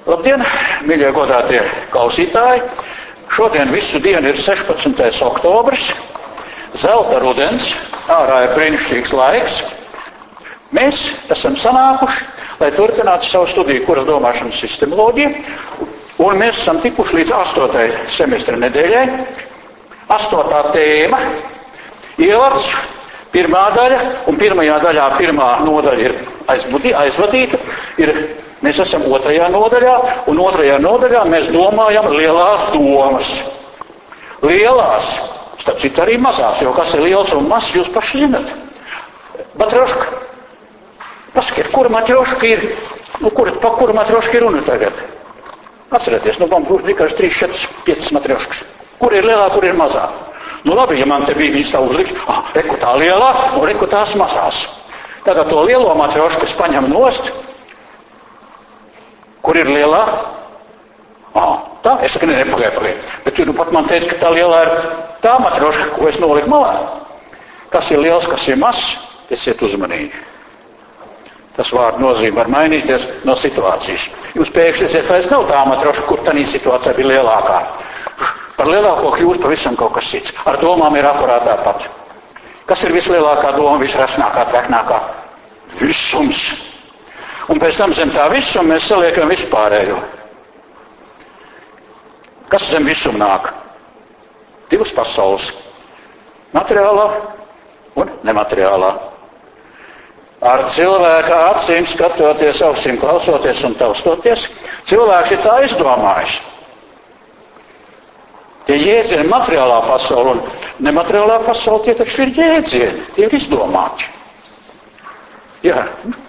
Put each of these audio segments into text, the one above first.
Labdien, mīļie godātie klausītāji! Šodien visu dienu ir 16. oktobris, zelta rudens, ārā ir brīnišķīgs laiks. Mēs esam sanākuši, lai turpinātu savu studiju kursa domāšanas sistemoloģiju, un mēs esam tikuši līdz 8. semestra nedēļai. 8. tēma, ievads, pirmā daļa, un pirmajā daļā pirmā nodaļa ir aizvadīta, mēs esam 2. nodaļā, un 2. nodaļā mēs domājam lielās domas. Lielās, starp citu arī mazās, jo kas ir liels un mazs, jūs paši zinat. Matrioška. Pasakiet, kura matrioška ir, pa kuru matrioška ir runa tagad? Atcerieties, man būs tikai 3, 4, 5 matrioškas. Kur ir lielā, kur ir mazā? Labi, ja man te bija viņas tā uzlikt, reku tā lielā, un reku tās mazās. Tagad to lielo matriošku es paņem nost. Kur ir lielā? Tā? Es saku, nepagaid. Bet pat man teica, ka tā lielā ir tā matrioška, ko es noliku malā. Kas ir liels, kas ir mazs, esiet uzmanīgi. Tas vārdu nozīme var mainīties no situācijas. Jūs pēkšņi esiet vairs nav tā matrioška, kur tanī situācijā bija lielākā. Par lielāko kļūst pavisam kaut kas cits. Ar domām ir akurāt tāpat. Kas ir vislielākā doma, visrasnākā, treknākā? Visums. Un pēc tam zem tā visuma mēs saliekam vispārējo. Kas zem visuma nāk? 2 pasaules. Materiālā un nemateriālā. Ar cilvēka acīm skatoties, ausīm klausoties un taustoties, cilvēks ir tā izdomājis. Tie jēdzieni materiālā pasaule un nemateriālā pasaule, tie taču ir jēdzieni, tie ir izdomāti. Jā.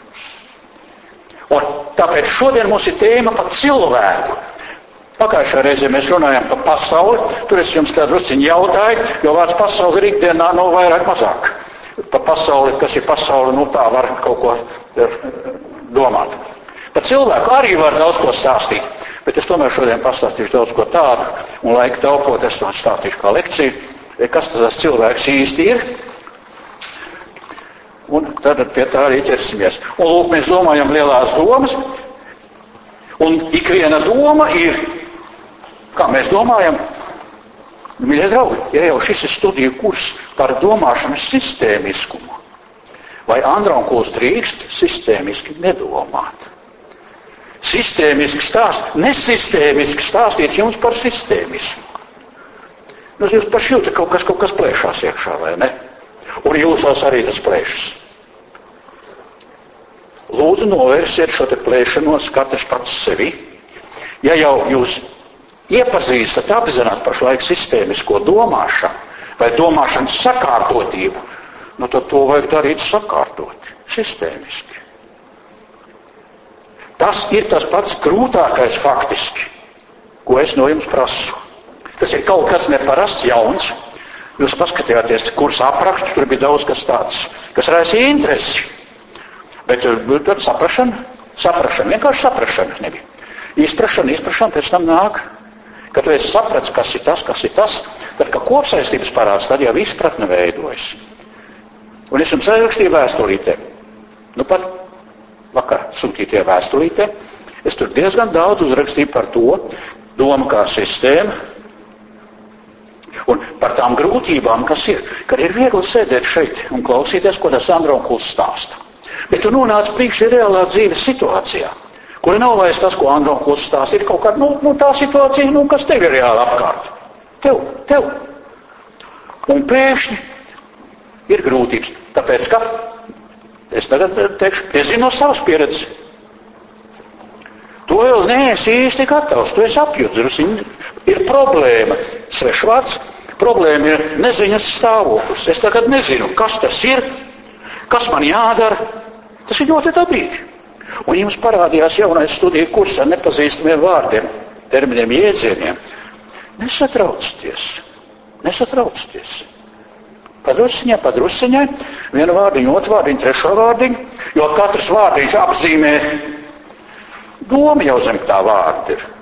Un tāpēc šodien mums ir tēma par cilvēku. Pagājušā reizē mēs runājām par pasauli, tur es jums tā drusciņi jautāju, jo vārds pasauli ir ikdienā nav vairāk mazāk. Par pasauli, kas ir pasauli, tā var kaut ko domāt. Par cilvēku arī var daudz ko stāstīt. Bet es tomēr šodien pastāstīšu daudz ko tādu, un laika taupot es to stāstīšu kā lekciju, kas tas cilvēks īsti ir, un tad pie tā arī ķersimies. Un lūk, mēs domājam lielās domas, un ikviena doma ir, kā mēs domājam, mīļie draugi, ja jau šis ir studiju kurs par domāšanas sistēmiskumu, vai Andronkuls drīkst sistēmiski nedomāt? Sistēmiski stāst, nesistēmiski stāstīt jums par sistēmismu. Jūs paši jūtat, kaut kas plēšās iekšā, vai ne? Un jūsos arī tas plēšas. Lūdzu, novērsiet šo te plēšanos katrs pats sevi. Ja jau jūs iepazīstat, apzināt pašlaik sistēmisko domāšanu vai domāšanas sakārtotību, tad to vajag darīt sakārtoti, sistēmiski. Tas ir tas pats grūtākais faktiski, ko es no jums prasu. Tas ir kaut kas neparasts, jauns. Jūs paskatījāties kursa aprakstu, tur bija daudz kas tāds, kas raisīja interesi. Bet tad saprašana, vienkārši saprašana nebija. Izprašana pēc tam nāk. Kad tu esi saprats, kas ir tas, tad, kad kopsaistības parāds, tad jau izpratne veidojas. Un es jums aizrakstīju vēstulītē. Pat vakar sūtītie vēstulītē, es tur diezgan daudz uzrakstīju par to, doma kā sistēma, un par tām grūtībām, kas ir, kad ir viegli sēdēt šeit un klausīties, ko tas Andronkuls stāsta. Bet tu nonāc priekšā reālā dzīves situācijā, kura nav vairs tas, ko Andronkuls stāsta, ir kaut kāda, tā situācija, kas tev ir reāli apkārt. Tev. Un pēkšņi ir grūtības, tāpēc, ka es tagad teikšu, es zinu no savas pieredzes. To vēl neesi īsti gatavs, tu esi apjudzis. Ir problēma, svešvārds, problēma ir neziņas stāvoklis. Es tagad nezinu, kas tas ir, kas man jādara. Tas ir ļoti dabīgi. Un jums parādījās jaunais studiju kurs ar nepazīstamiem vārdiem, terminiem, jēdzieniem. Nesatraucieties. Padrusciņai, vienu vārdiņu, otru vārdiņu, trešo vārdiņu, jo katrs vārdiņš apzīmē doma jau zem tā vārda ir.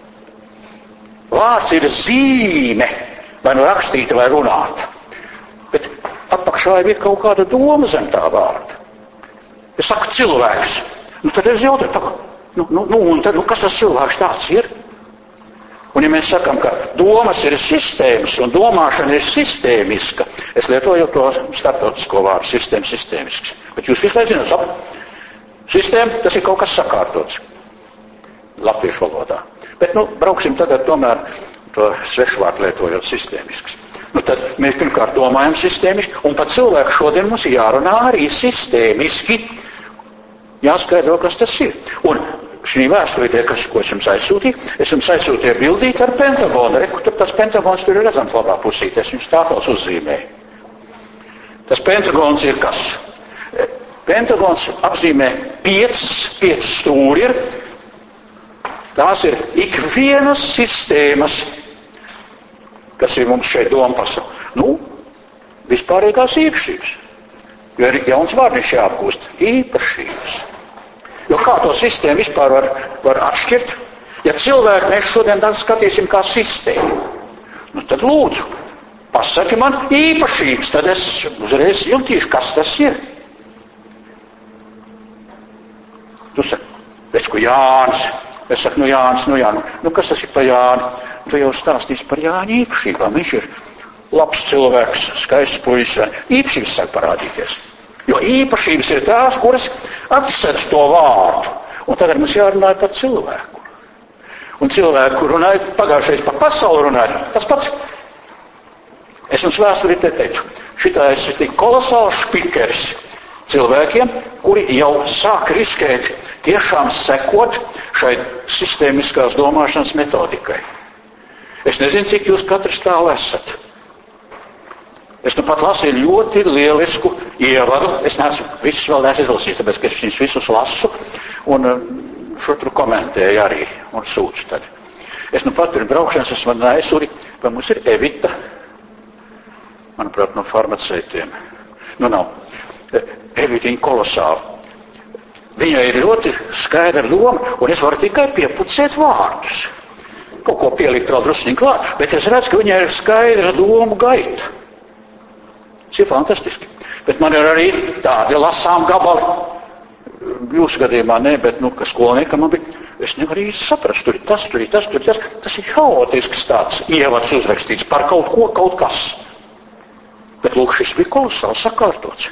Vārds ir zīme, vai nu rakstīta, vai runāta. Bet atpakšā ir kaut kāda doma zem tā vārda. Es saku cilvēks, tad es jautāju, Un tad, kas tas cilvēks tāds ir? Un ja mēs sakam, ka domas ir sistēmas un domāšana ir sistēmiska, es lietoju to starptautisko vārdu sistēmisks. Bet jūs visu laiku zināt, sistēma, tas ir kaut kas sakārtots latviešu valodā. Bet, brauksim tagad tomēr to svešu vārdu lietojot sistēmisks. Tad mēs pirmkārt domājam sistēmiski, un par cilvēku šodien mums jārunā arī sistēmiski. Jāskaidro, kas tas ir. Un šī vēstulītē, ko es jums aizsūtīju bildīt ar pentagonu. Tur tas pentagons tur ir redzams labā pusītē, es viņus tāfels uzzīmēju. Tas pentagons ir kas? Pentagons apzīmē 5 stūri ir. Tās ir ikvienas sistēmas, kas ir mums šeit dompasa. Vispārīgās īpašības. Jo ir jauns vārdiņš jāapgūst. Īpašības. Jo kā to sistēmu vispār var atšķirt? Ja cilvēku mēs šodien skatīsim kā sistēmu, tad lūdzu, pasaki man īpašības, tad es uzreiz jutīšu, kas tas ir. Tu saki, redz, ko Jānis. Es saku, Jānis, kas tas ir par Jāni? Tu jau stāstīsi par Jāņa īpašībām. Viņš ir labs cilvēks, skaists puisis. Īpašības sāk parādīties. Jo īpašības ir tās, kuras atsedz to vārdu. Un tagad mums jārunāja par cilvēku. Un cilvēku runāja, pagājušais par pasauli runāja, tas pats. Es jums vēsturī te teicu, šitā es tik kolosāls špikeris cilvēkiem, kuri jau sāk riskēt tiešām sekot šai sistēmiskās domāšanas metodikai. Es nezinu, cik jūs katrs tālu esat. Es pat lasīju ļoti lielisku ievadu. Es neesmu visus vēl izlasījis, tāpēc, ka es viņus visus lasu un šutru komentēju arī un sūcu tad. Es pat pirms braukšanas esmu aizsūri, vai mums ir Evita, manuprāt, no farmaceitiem. Nav. Evitiņa kolosāla. Viņai ir ļoti skaidra doma, un es varu tikai piepucēt vārdus. Kaut ko pielikt vēl drusciņi klāt, bet es redzu, ka viņai ir skaidra domu gaita. Tas ir fantastiski. Bet man ir arī tādi lasām gabali. Jūsu gadījumā ne, bet, ka skolniekam man bija, es nevaru īsti saprast, tur ir tas. Tas ir haotisks tāds ievads uzrakstīts par kaut ko, kaut kas. Bet, lūk, šis bija kolosāli sakārtots.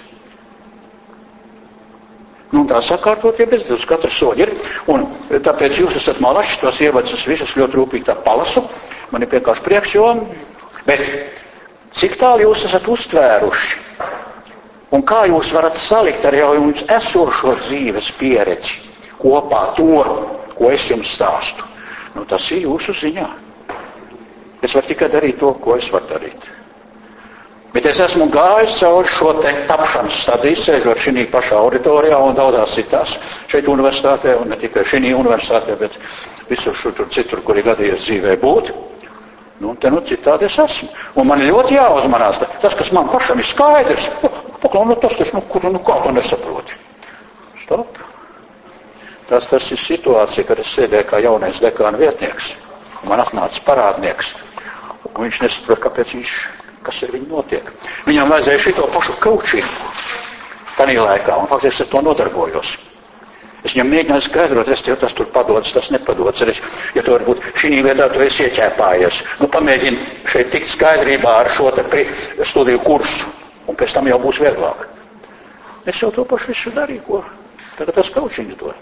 Tā sakārtotie bezdevs katrs soļi ir. Un tāpēc jūs esat malaši, tos ievadus es visus ļoti rūpīgi tā palasu. Man ir vienkārši prieks, jo. Bet cik tālu jūs esat uztvēruši? Un kā jūs varat salikt ar jau jums esošo dzīves pieredzi kopā to, ko es jums stāstu? Tas ir jūsu ziņā. Es varu tikai darīt to, ko es varu darīt. Bet es esmu gājis cauri šo te tapšanas stadiju, sēžot šī pašā auditorijā un daudzās citās šeit universitātē, un ne tikai šī universitātē, bet visur tur citur, kur ir gadījies dzīvē būt. Citādi es esmu. Un man ir ļoti jāuzmanās. Tas, kas man pašam ir skaidrs, tas taču, kā to nesaproti. Stop. Tas ir situācija, kad es sēdēju kā jaunais dekāna vietnieks. Man atnāca parādnieks. Un viņš nesaprot, kāpēc kas ar viņu notiek. Viņam vajadzēja šito pašu kaučīgu tanī laikā, un faktiski es to nodarbojos. Es viņam mēģināju skaidrot, jo tas tur padodas, tas nepadodas. Ja tu varbūt šī vietā tu esi ieķēpājies, pamēģini šeit tikt skaidrībā ar šo te studiju kursu, un pēc tam jau būs vieglāk. Es jau to pašu visu darīju, ko tagad tas kaučiņš dod.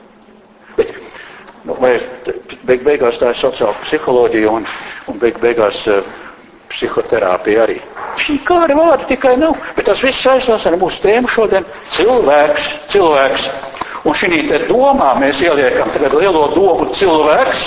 Bet beigās tā ir sociāla psiholoģija, un beigās psihoterapija arī. Šī kāda vārda tikai nav, bet tas viss saistās ar mūsu tēmu šodien. Cilvēks. Un šī te domā mēs ieliekam tagad lielo domu cilvēks.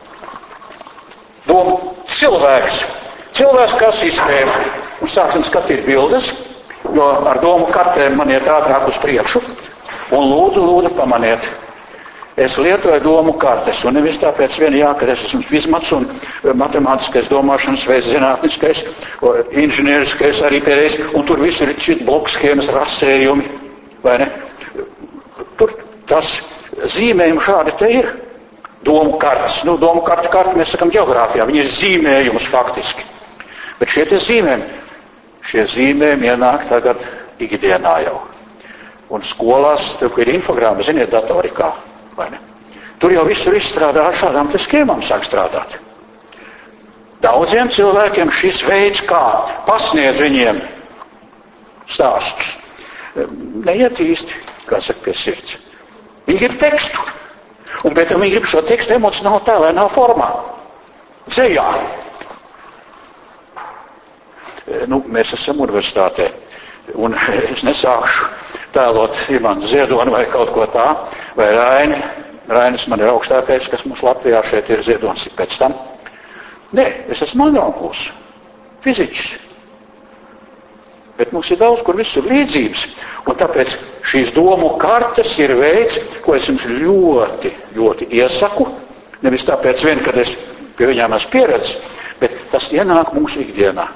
Cilvēks kā sistēma. Un sāksim skatīt bildes, jo ar domu kartēm man iet ātrāk uz priekšu. Un lūdzu pamaniet. Es lietoju domu kartes, un nevis tāpēc ka es esmu vizmats un matemātiskais domāšanas veids, zinātniskais, inženieriskais arī pēdējais, un tur viss ir šit blokschēmas, rasējumi, vai ne? Tur tas zīmējumi šādi te ir. Domu kartes. Domu karti mēs sakam ģeogrāfijā, viņi ir zīmējums faktiski. Bet šie zīmējumi ienāk tagad ikdienā jau. Un skolās, tur ir infogrāma, ziniet, datorikā. Tur jau visur izstrādā ar šādām te schēmām sāk strādāt. Daudziem cilvēkiem šis veids, kā pasniedz viņiem stāstus, neiet īsti, kā saka, pie sirds. Viņi grib tekstu. Un pēc tam viņi grib šo tekstu emocionāli tēlēnā formā. Dzejā. Mēs esam universitātē. Un es nesākšu tēlot Imanu Ziedoni vai kaut ko tā, vai Raini. Rainis man ir augstākais, kas mums Latvijā šeit ir, Ziedonis ir pēc tam. Nē, es esmu mononkuls, fiziķis. Bet mums ir daudz, kur visur līdzības. Un tāpēc šīs domu kartes ir veids, ko es jums ļoti, ļoti iesaku. Nevis tāpēc vien, kad es pie viņām esmu pieredzis, bet tas ienāk mūsu ikdienā.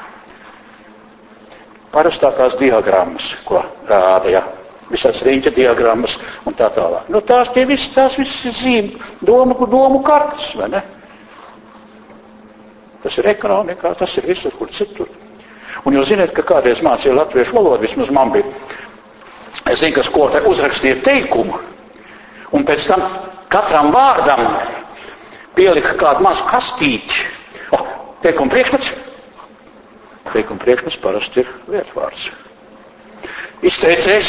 Parastākās diagrammas, ko rāda, ja, visās riņķa diagrammas un tā tālāk. Tās visas ir zīme, domu kartes, vai ne? Tas ir ekonomikā, tas ir visur, kur citur. Un jūs zināt, ka kādreiz mācīja latviešu valodu, vismaz man bija. Es zinu, ka skolotāji uzrakstīja teikumu, un pēc tam katram vārdam pielika kādu mazu kastīti. Teikuma priekšmets? Teikuma priekšmets parasti ir vietvārds. Izteicējs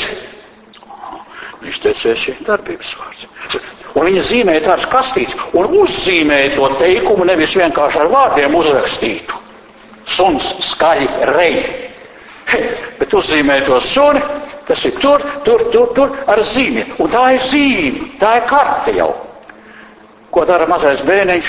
ir darbības vārds. Un viņa zīmēja tāds kastīts un uzzīmēja to teikumu nevis vienkārši ar vārdiem uzrakstītu. Suns skaļi rej. Bet uzzīmēja to suni, tas ir tur, ar zīmi. Un tā ir zīme, tā ir karte jau. Ko dara mazais bērniņš?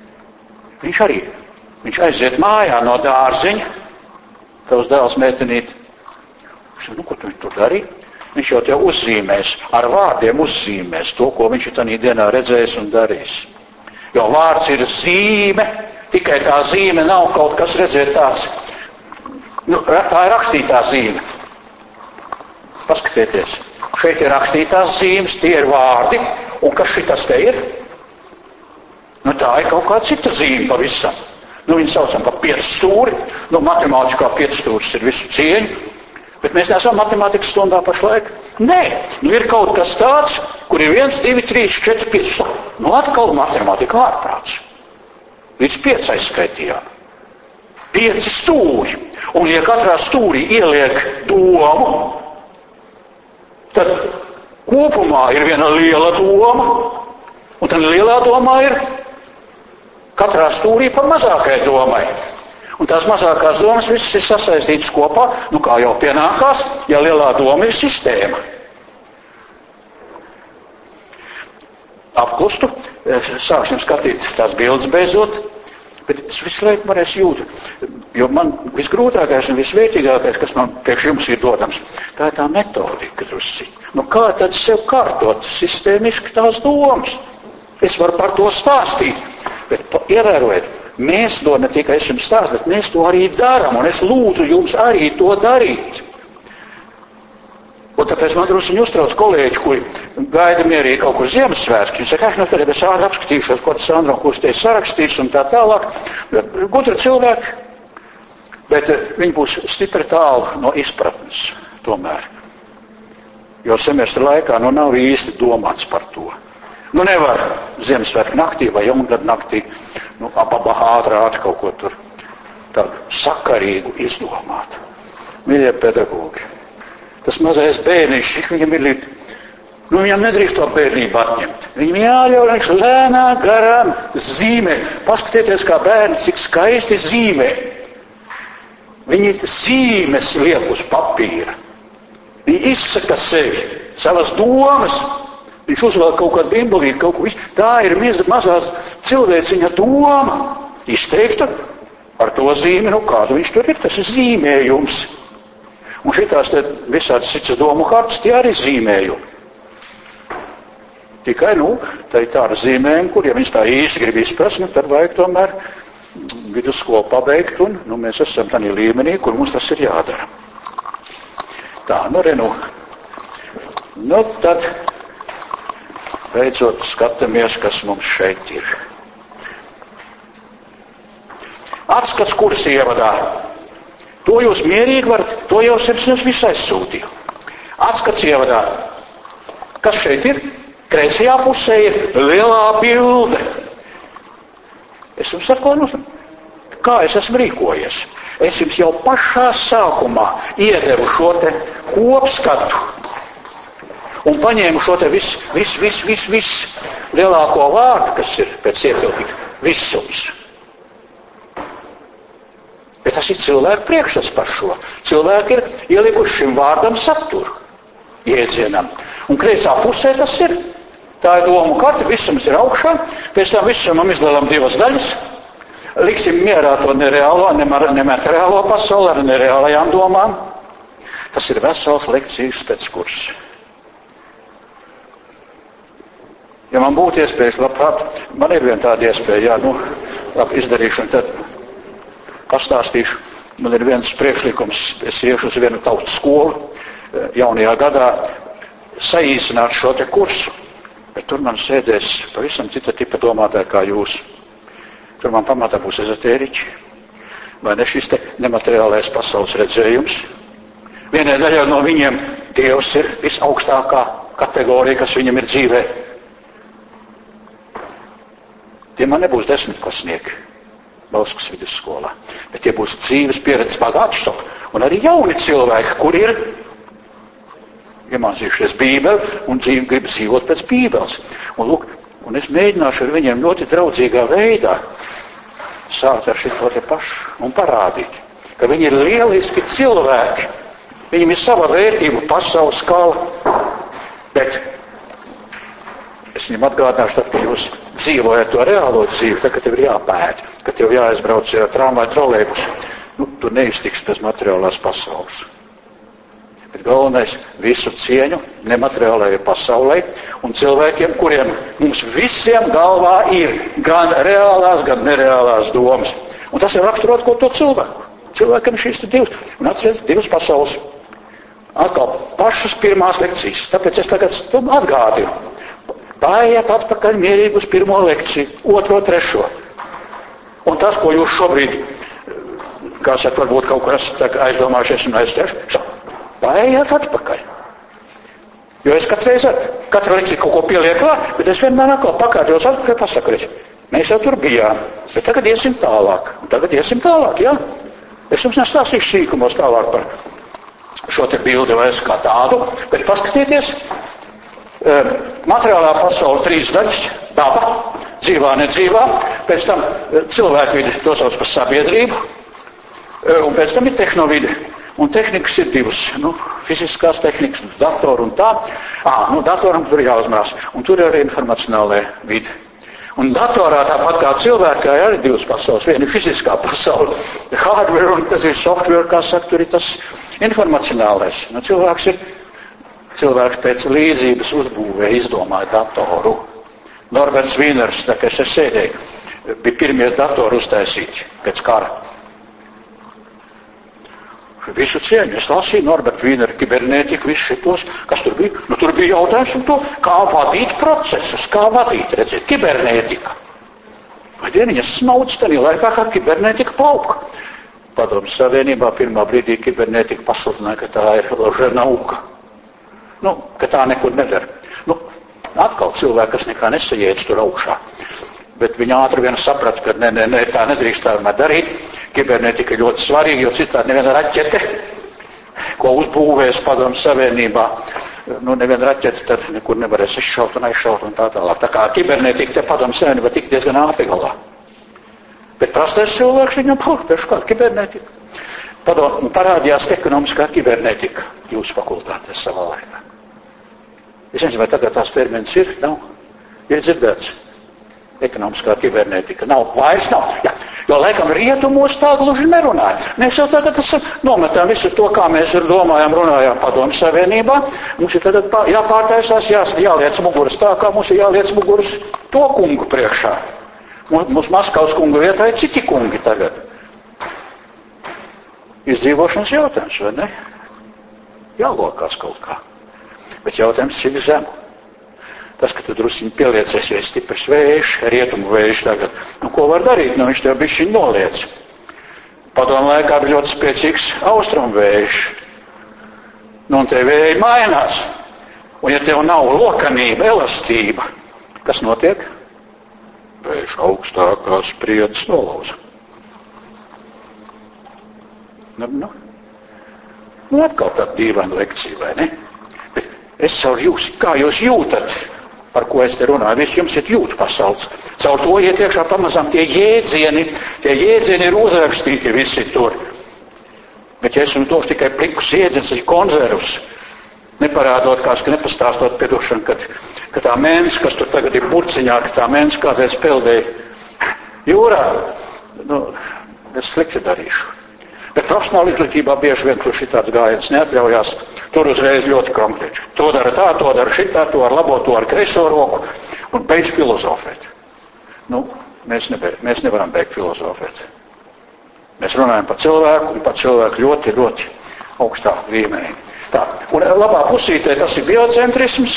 Viņš aiziet mājā no dārziņa, tavs dēls meitenīt. Ko tu tur darīji? Viņš jau te uzzīmēs, ar vārdiem uzzīmēs to, ko viņš ir tanī dienā redzējis un darījis. Jo vārds ir zīme, tikai tā zīme nav kaut kas, redziet, tāds. Tā ir rakstītā zīme. Paskatieties, šeit ir rakstītās zīmes, tie ir vārdi, un kas šitas te ir? Tā ir kaut kāda cita zīme pavisam. Viņu saucam par piecstūri, matemātikā piecstūris ir visu cieņu. Bet mēs neesam matemātikas stundā pašlaik. Nē, ir kaut kas tāds, kur ir 1, 2, 3, 4, 5. Atkal matemātika ārprāts. Līdz 5 aizskaitījām. 5 stūri. Un, ja katrā stūrī ieliek domu, tad kopumā ir viena liela doma, un tad lielā domā ir katrā stūrī pa mazākai domai. Un tās mazākās domas visas ir sasaistītas kopā, kā jau pienākās, ja lielā doma ir sistēma. Apklustu, sāksim skatīt tās bildes beidzot, bet es visu laiku varēs jūtu, jo man visgrūtākais un visvērtīgākais, kas man priekš jums ir dodams, tā ir tā metodika drusci. Kā tad sev kārtot sistēmiski tās domas? Es varu par to stāstīt, bet ievērojiet, mēs to ne tikai es jums stāstu, bet mēs to arī darām, un es lūdzu jums arī to darīt. Un tāpēc man druskuņi uztrauc kolēģi, kuri gaida mierīgi kaut kur Ziemassvētku. Viņi saka, tagad es ātri apskatīšos, ko tas Andro kurs te ir sarakstījis un tā tālāk. Gudri cilvēki, bet viņi būs stipri tālu no izpratnes tomēr. Jo semestra laikā nav īsti domāts par to. Nevar Ziemassvētku naktī vai jaungada naktī, ātri kaut ko tur tādu sakarīgu izdomāt. Mīļie pedagogi, tas mazais bērniņš, cik viņam ir līdz, viņam nedrīkst to bērnību atņemt. Viņam jāļauj, viņš lēnā garām zīmē. Paskatieties, kā bērni, cik skaisti zīmē. Viņi zīmes liek uz papīra. Viņi izsaka sevi, savas domas. Viņš uzvēl kaut kādu bimbolīti, kaut ko visu. Tā ir mazās cilvēciņa doma. Izteikta ar to zīmi, kādu viņš tur ir. Tas ir zīmējums. Un šitās te visādas cits domu kārtas, tie arī zīmējumi. Tikai, tā ir tāda zīmējuma, kur, ja viņš tā īsti grib izprast, tad vajag tomēr vidusskolu pabeigt, un mēs esam tādā līmenī, kur mums tas ir jādara. Tā, tad beidzot skatāmies, kas mums šeit ir. Atskats kursa ievadā. To jūs mierīgi varat, to jau es jums visu aizsūtīju. Atskats ievadā. Kas šeit ir? Kreisajā pusē ir lielā bilde. Es jums saku, kā es esmu rīkojies. Es jums jau pašā sākumā iedevu šo te kopskatu un paņēmu šo te viss lielāko vārdu, kas ir pēc ietilpīga visums. Bet tas ir cilvēku priekšstats par šo. Cilvēki ir ielikuši šim vārdam saturu, jēdzienam. Un kreisā pusē tas ir. Tā ir domu karte, visums ir augšā, pēc tam visumam izdalām divas daļas. Liksim mierā to nereālo, nemateriālo pasauli ar nereālajām domām. Tas ir vesels lekcijas pēckurs. Ja man būtu iespējas, labprāt, man ir viena tāda iespēja, labi izdarīšu un tad pastāstīšu. Man ir viens priekšlikums, es iešu uz vienu tautas skolu jaunajā gadā saīsināt šo te kursu. Bet tur man sēdēs pavisam cita tipa domātāji kā jūs. Tur man pamatā būs ezotēriķi, vai ne šis te nemateriālais pasaules redzējums. Vienai daļai no viņiem Dievs ir visaugstākā kategorija, kas viņam ir dzīvē. Tie man nebūs 10-klasnieki Bauskas vidusskolā, bet tie būs dzīves pieredzes bagāti un arī jauni cilvēki, kuri ir iemācījušies Bībeli un grib dzīvot pēc Bībeles. Un es mēģināšu ar viņiem ļoti draudzīgā veidā sākt ar šito te pašu un parādīt, ka viņi ir lieliski cilvēki. Viņiem ir sava vērtība, pasaules skala, bet es viņam atgādināšu, tad, ka jūs dzīvojat to reālo dzīvi, tad, kad tev ir jāpēd, kad tev jāaizbrauc ar tramvaju trolejbusu, tu neiztiks bez materiālās pasaules. Bet galvenais visu cieņu nemateriālajai pasaulē un cilvēkiem, kuriem mums visiem galvā ir gan reālās, gan nereālās domas. Un tas ir raksturot ko to cilvēku. Cilvēkam šīs te divas. Un atcerieties, divas pasaules. Atkal pašas pirmās lekcijas. Tāpēc es tagad atgādinu. Paiet atpakaļ mierīgi uz pirmo lekciju, otro, trešo. Un tas, ko jūs šobrīd, kā saka, varbūt kaut kur esat aizdomājušies un aizķerši, paiet atpakaļ. Jo es katra lekcija kaut ko pieliek klāt, bet es vienmēr atkal pakārtos atpakaļ pasaku, mēs jau tur bijām, bet tagad iesim tālāk, jā. Es jums nestāstīšu sīkumos tālāk par šo te bildi vai kā tādu, bet paskatieties, materiālā pasaule 3 daļas, daba, dzīvā, nedzīvā, pēc tam cilvēku vidi, to sauc par sabiedrību, un pēc tam ir tehnovidi. Un tehnikas ir divas, fiziskās tehnikas, datoru un tā. Datoram tur jāuzmanās, un tur ir arī informacionālajā vide. Un datorā tāpat kā cilvēkā ir arī divas pasaules. Viena ir fiziskā pasaule, hardware, un tas ir software, kā saka, tur ir tas informacionālais. Cilvēks pēc līdzības uzbūvē izdomāja datoru. Norberts Vīners, tā kā es sēdēju, bija pirmie datori uztaisīti pēc kara. Visu cieņu. Es lasīju Norbertu Vīneru, kibernētiku, visus šitos, kas tur bija. Tur bija jautājums un to, kā vadīt procesus, kā vadīt, redziet, kibernētika. Vai dieniņas smauds tajā laikā, kā kibernētika pauka. Padomjas Savienībā pirmā brīdī kibernētika pasludināja, ka tā ir nauka. Ka tā nekur nedara. Atkal cilvēki, kas nekā nesajēdz tur augšā. Bet viņi ātri vien saprata, ka ne, tā nedrīkst tā darīt. Kibernetika ir ļoti svarīga, jo citādi neviena raķete, ko uzbūvēs Padomjas Savienībā, neviena raķete tad nekur nevarēs izšaut un aizšaut un tā tālāk. Tā kā kibernetika te Padomjas Savienībā tik diezgan ātri galā. Bet prastais cilvēks viņam pēc kāda kibernetika. Parādījās ekonomiskā kibernetika jūsu fakultātēs savā laikā. Es nezinu, vai tagad tās termins ir, nav? Ir dzirdēts. Ekonomiskā kibernetika. Vairs nav. Jā. Jo laikam rietumos tā gluži nerunāja. Mēs jau tagad nometām visu to, kā mēs runājām Padomjas Savienībā. Mums ir tagad jāpārtaisās, jāliec muguras tā, kā mums ir jāliec muguras to kungu priekšā. Mums Maskavas kungu vietā ir citi kungi tagad. Izdzīvošanas jautājums, vai ne? Jālokās kaut kā. Bet jautājums cik zemu. Tas, ka tu drusciņi pieliecies, ja ir stiprs vējš, rietumu vējš tagad. Ko var darīt? Viņš tev bišķiņ noliec. Padomu laikā bija ļoti spēcīgs austrumu vējš. Un te vēji mainās. Un ja tev nav lokanība, elastība, kas notiek? Vējš augstākās spriedzes nolauza. Nu, atkal tāda dīvaina lekcija, vai ne? Bet es caur jūs, kā jūs jūtat, par ko es te runāju, viss jums ir jūtu pasaules. Caur to iet iekšā pamazām tie jēdzieni ir uzrakstīti visi tur. Bet ja es jums došu tikai plikus jēdziens, ir konzervs, neparādot, nepastāstot piedošanu, ka tā mēnes, kas tur tagad ir burciņā, ka tā mēnes kādreiz peldēja jūrā, es slikti darīšu. Bet profesionāla izglītībā bieži vien tur šitāds gājiens neatļaujās, tur uzreiz ļoti konkrēti. To dara tā, to dara šitā, to ar labo, to ar kreiso roku, un beidz filozofēt. Mēs nevaram beigt filozofēt. Mēs runājam par cilvēku, un par cilvēku ļoti, ļoti augstā līmenī. Tā, un labā pusītē tas ir biocentrisms,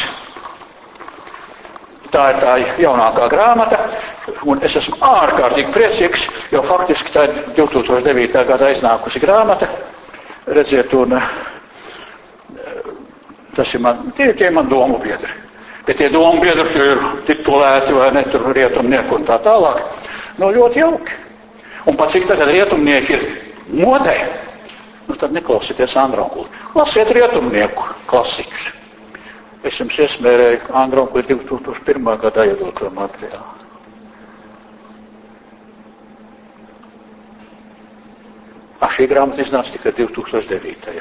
tā ir tā jaunākā grāmata, un es esmu ārkārtīgi priecīgs, jo faktiski tā ir 2009. Gada aiznākusi grāmata, redziet, un tas ir tie man domu biedri. Bet tie domu biedri, tie ir titulēti vai ne, tur rietumnieki un tā tālāk, ļoti jauki. Un pat cik tagad rietumnieki ir modē, tad neklausieties Andronkuli. Lasiet rietumnieku klasiķus. Es jums iesmērēju Andronkuli 2001. Gadā iedoto materiālu. Šī grāmata iznāca tikai 2009.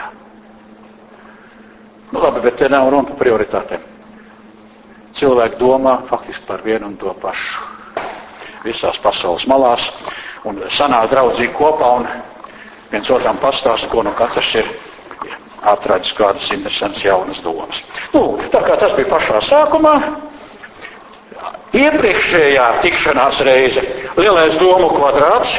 Labi, bet te nav runa par prioritātēm. Cilvēki domā faktiski par vienu un to pašu. Visās pasaules malās. Un sanāk draudzīgi kopā un viens otram pastāsta, ko katrs ir atradis kādas interesantas jaunas domas. Tā kā tas bija pašā sākumā, iepriekšējā tikšanās reize, lielais domu kvadrāts,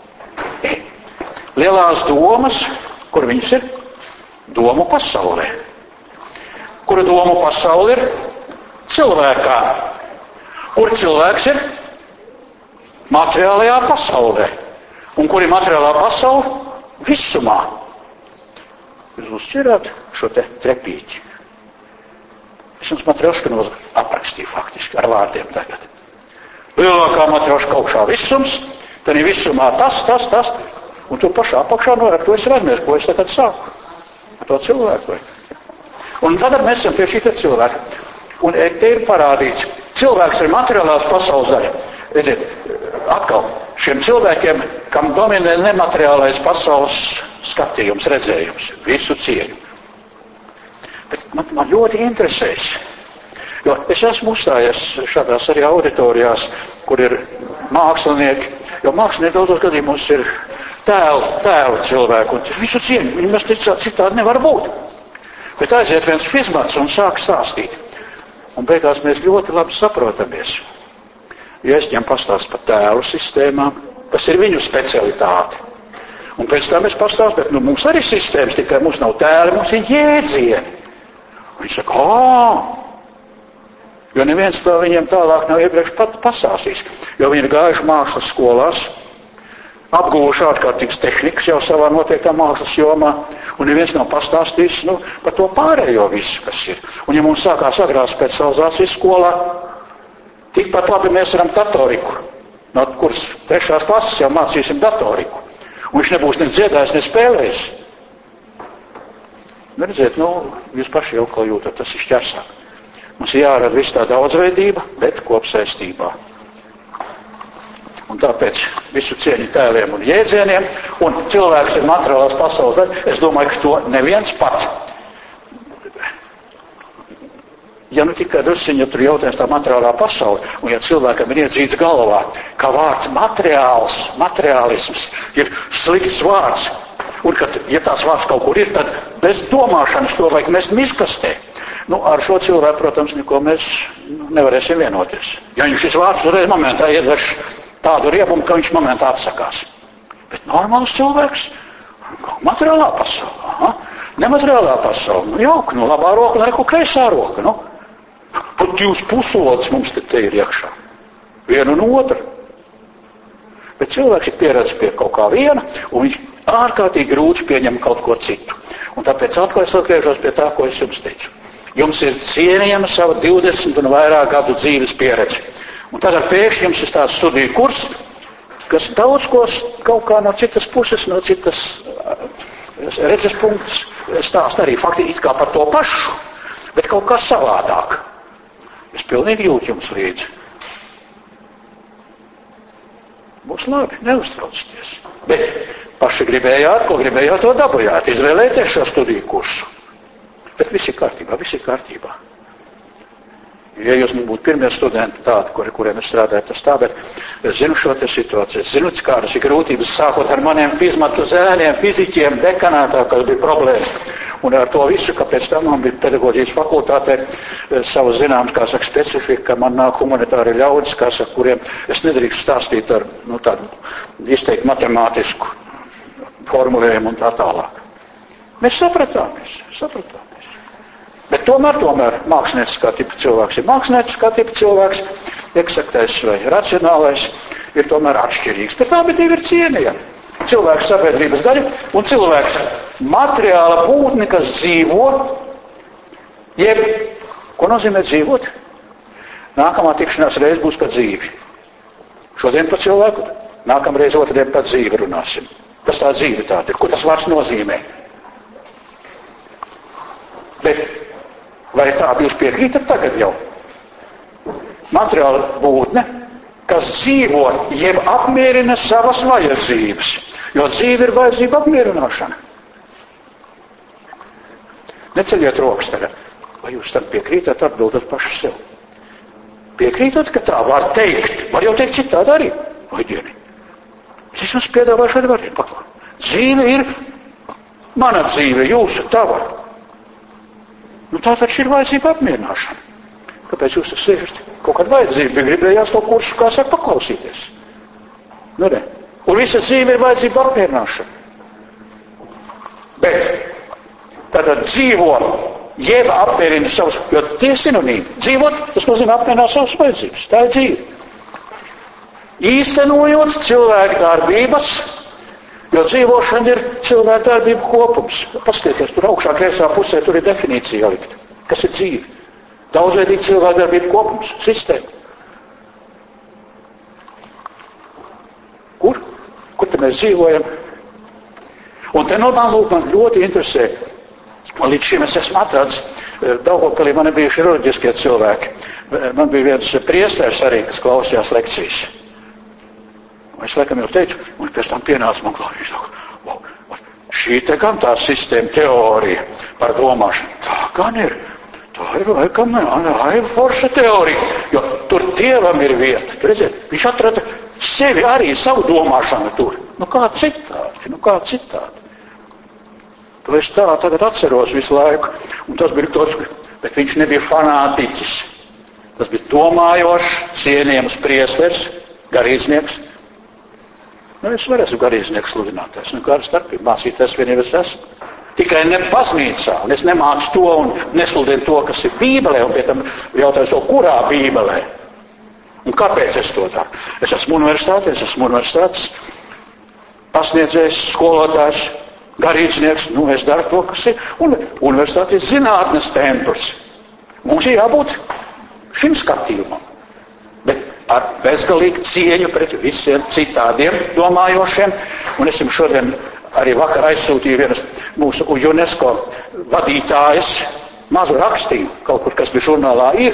lielās domas, kur viņas ir? Domu pasaulē. Kura domu pasaule ir? Cilvēkā. Kur cilvēks ir? Materiālajā pasaulē. Un kur ir materiālā pasaule? Visumā. Jūs uzšķirāt šo te trepīti. Es jums matrioškanu aprakstīju faktiski ar vārdiem tagad. Lielākā matrioška augšā visums, tad ir visumā tas, un tu pašā apakšā ar to es razmies, ko es tagad sāku. Ar to cilvēku. Un tad mēs esam pie šī te cilvēka. Un te ir parādīts, cilvēks ir materiālās pasaules daļa. Redziet, atkal, šiem cilvēkiem, kam dominē nemateriālais pasaules skatījums, redzējums, visu cieņu. Bet man ļoti interesēs, jo es esmu uzstājies šādās arī auditorijās, kur ir mākslinieki, jo mākslinieki daudzos gadījumos ir tēlu cilvēku, un visu cieņu, viņi mēs citādi nevar būt. Bet aiziet viens fizmats un sāk stāstīt. Un beigās mēs ļoti labi saprotamies. Ja es viņam pastāstu par tēlu sistēmām, tas ir viņu specialitāte. Un pēc tam es pastāstu, bet mums arī sistēmas, tikai mums nav tēli, mums ir jēdzieni. Un viņš saka, jo neviens to viņiem tālāk nav iepriekš pat pasāstījis. Jo viņi ir gājuši mākslas skolās, apguvuši ārkārtīgas tehnikas jau savā noteiktā mākslas jomā, un neviens nav pastāstījis par to pārējo visu, kas ir. Un ja mums sākās agrā specializācijas skolā, tikpat labi mēs varam datoriku, no kuras 3. klases jau mācīsim datoriku. Un viņš nebūs ne dziedājis, ne spēlējis. Redziet, jūs paši jau kā jūtat, tas ir šķērsāk. Mums ir jārada viss tā daudzveidība, bet kopsaistībā. Un tāpēc visu cieņu tēliem un jēdzieniem, un cilvēks ir materiālās pasaules daļa, es domāju, ka to neviens pat. Ja tikai drusciņi, ja tur jautājums tā materiālā pasaule, un ja cilvēkam ir iedzīts galvā, ka vārds materiālisms ir slikts vārds, un ka, ja tās vārds kaut kur ir, tad bez domāšanas to vajag mest miskastē. Ar šo cilvēku, protams, neko mēs nevarēsim vienoties. Ja viņš šis vārds uzreiz momentā iedveš tādu riebumu, ka viņš momentā atsakās. Bet normāls cilvēks, materiālā pasaule, nemateriālā pasaule, jauka, labā roka, neko kreisā roka, Pat 2 puslodes mums te ir iekšā. Vienu un otru. Bet cilvēks ir pieredzis pie kaut kā viena, un viņš ārkārtīgi grūti pieņem kaut ko citu. Un tāpēc atkal es atgriežos pie tā, ko es jums teicu. Jums ir cienījama sava 20 un vairāk gadu dzīves pieredze. Un tagad pēkšņi jums ir tāds studiju kurs, kas daudz ko kaut kā no citas puses, no citas redzes punktus stāst arī faktiski it kā par to pašu, bet kaut kā savādāk. Es pilnīgi jūtu jums līdzi. Būs labi, neuztraucieties. Bet paši gribējāt, ko gribējāt, to dabujāt. Izvēlēties šo studiju kursu. Bet viss ir kārtībā, viss ir kārtībā. Ja jūs būtu pirmie studenti tādi, kuriem es strādāju, tas tā, bet es zinu šo te situāciju, es zinu, kādas ir grūtības, sākot ar maniem fizmatu zēniem, fiziķiem, dekanātā, kas bija problēmas. Un ar to visu, ka pēc tam man bija pedagoģijas fakultātē savas zināmas, kā saka, specifika, ka man nāk humanitāri ļaudis, kā saka, kuriem es nedrīkst stāstīt ar, tādu izteikt matemātisku formulējumu un tā tālāk. Mēs sapratāmies. Bet tomēr mākslinieckā tipa cilvēks ir mākslinieckā tipa cilvēks, eksaktais vai racionālais ir tomēr atšķirīgs. Bet abi divi ir cienījami. Cilvēks sabiedrības daļa un cilvēks materiāla būtne, kas dzīvo, jeb, ko nozīmē dzīvot? Nākamā tikšanās reize būs par dzīvi. Šodien par cilvēku, nākamreiz otrdien par dzīvi runāsim. Kas tā dzīve tāda ir? Ko tas vārds nozīmē? Bet vai tā jūs piekrītat tagad jau? Materiāla būtne, kas dzīvo, jeb apmierina savas vajadzības, jo dzīve ir vajadzība apmierināšana. Neceļiet rokas tagad. Vai jūs tam piekrītat, atbildat paši sev? Piekrītat, ka tā var teikt? Var jau teikt citādi arī? Vai dieni? Es jums piedāvāju šādi variantu paklāt. Dzīve ir mana dzīve, jūsu, tava. Tā taču ir vajadzība apmierināšana. Kāpēc jūs sēžat? Kaut kāda vajadzība, gribējās to kursu, kā saka, paklausīties. Ne. Un visa dzīve ir vajadzība apmierināšana. Bet tātad dzīvo, jeb apmierina savus, jo tie sinonīmi. Dzīvot, tas nozīmē apmierināt savus vajadzības. Tā ir dzīve. Īstenojot cilvēku darbības, jo dzīvošana ir cilvēku darbību kopums. Paskatieties, tur augšā kreisā pusē tur ir definīcija jālikt. Kas ir dzīve? Daudzveidīga cilvēku darbību kopums, sistēma. Kur? Kur te mēs dzīvojam? Un te man ļoti interesē, un līdz šim es esmu atradzis, Daugavpilī man bija reliģiskie cilvēki. Man bija viens priesteris arī, kas klausījās lekcijas. Es laikam jau teicu, un pēc tam pienāca man klāt, viņš saka, šī te gan tā sistēma teorija par domāšanu. Tā gan ir. Tā ir laikam, ir forša teorija, jo tur Dievam ir vieta. Tur redziet, viņš atrada sevi arī, savu domāšanu tur. Kā citādi. To es tā tagad atceros visu laiku, un tas bija tos, bet viņš nebija fanātiķis. Tas bija domājošs, cienījams priesteris, garīdznieks. Es varu esmu garīdznieks sludinātājs, kāda starpība, mācītājs vienību es esmu. Tikai ne baznīcā, un es nemācu to un nesludinu to, kas ir Bībelē, un pie tam jautāju to, kurā Bībelē. Un kāpēc es to daru? Es esmu universitātes pasniedzējs, skolotājs, garīdznieks, es daru to, kas ir. Un universitāte ir zinātnes templis. Mums ir jābūt šim skatījumam. Bet ar bezgalīgu cieņu pret visiem citādiem domājošiem. Un es jums šodien arī vakar aizsūtīju vienas mūsu UNESCO vadītājas mazu rakstījumu, kaut kur, kas bija žurnālā ir.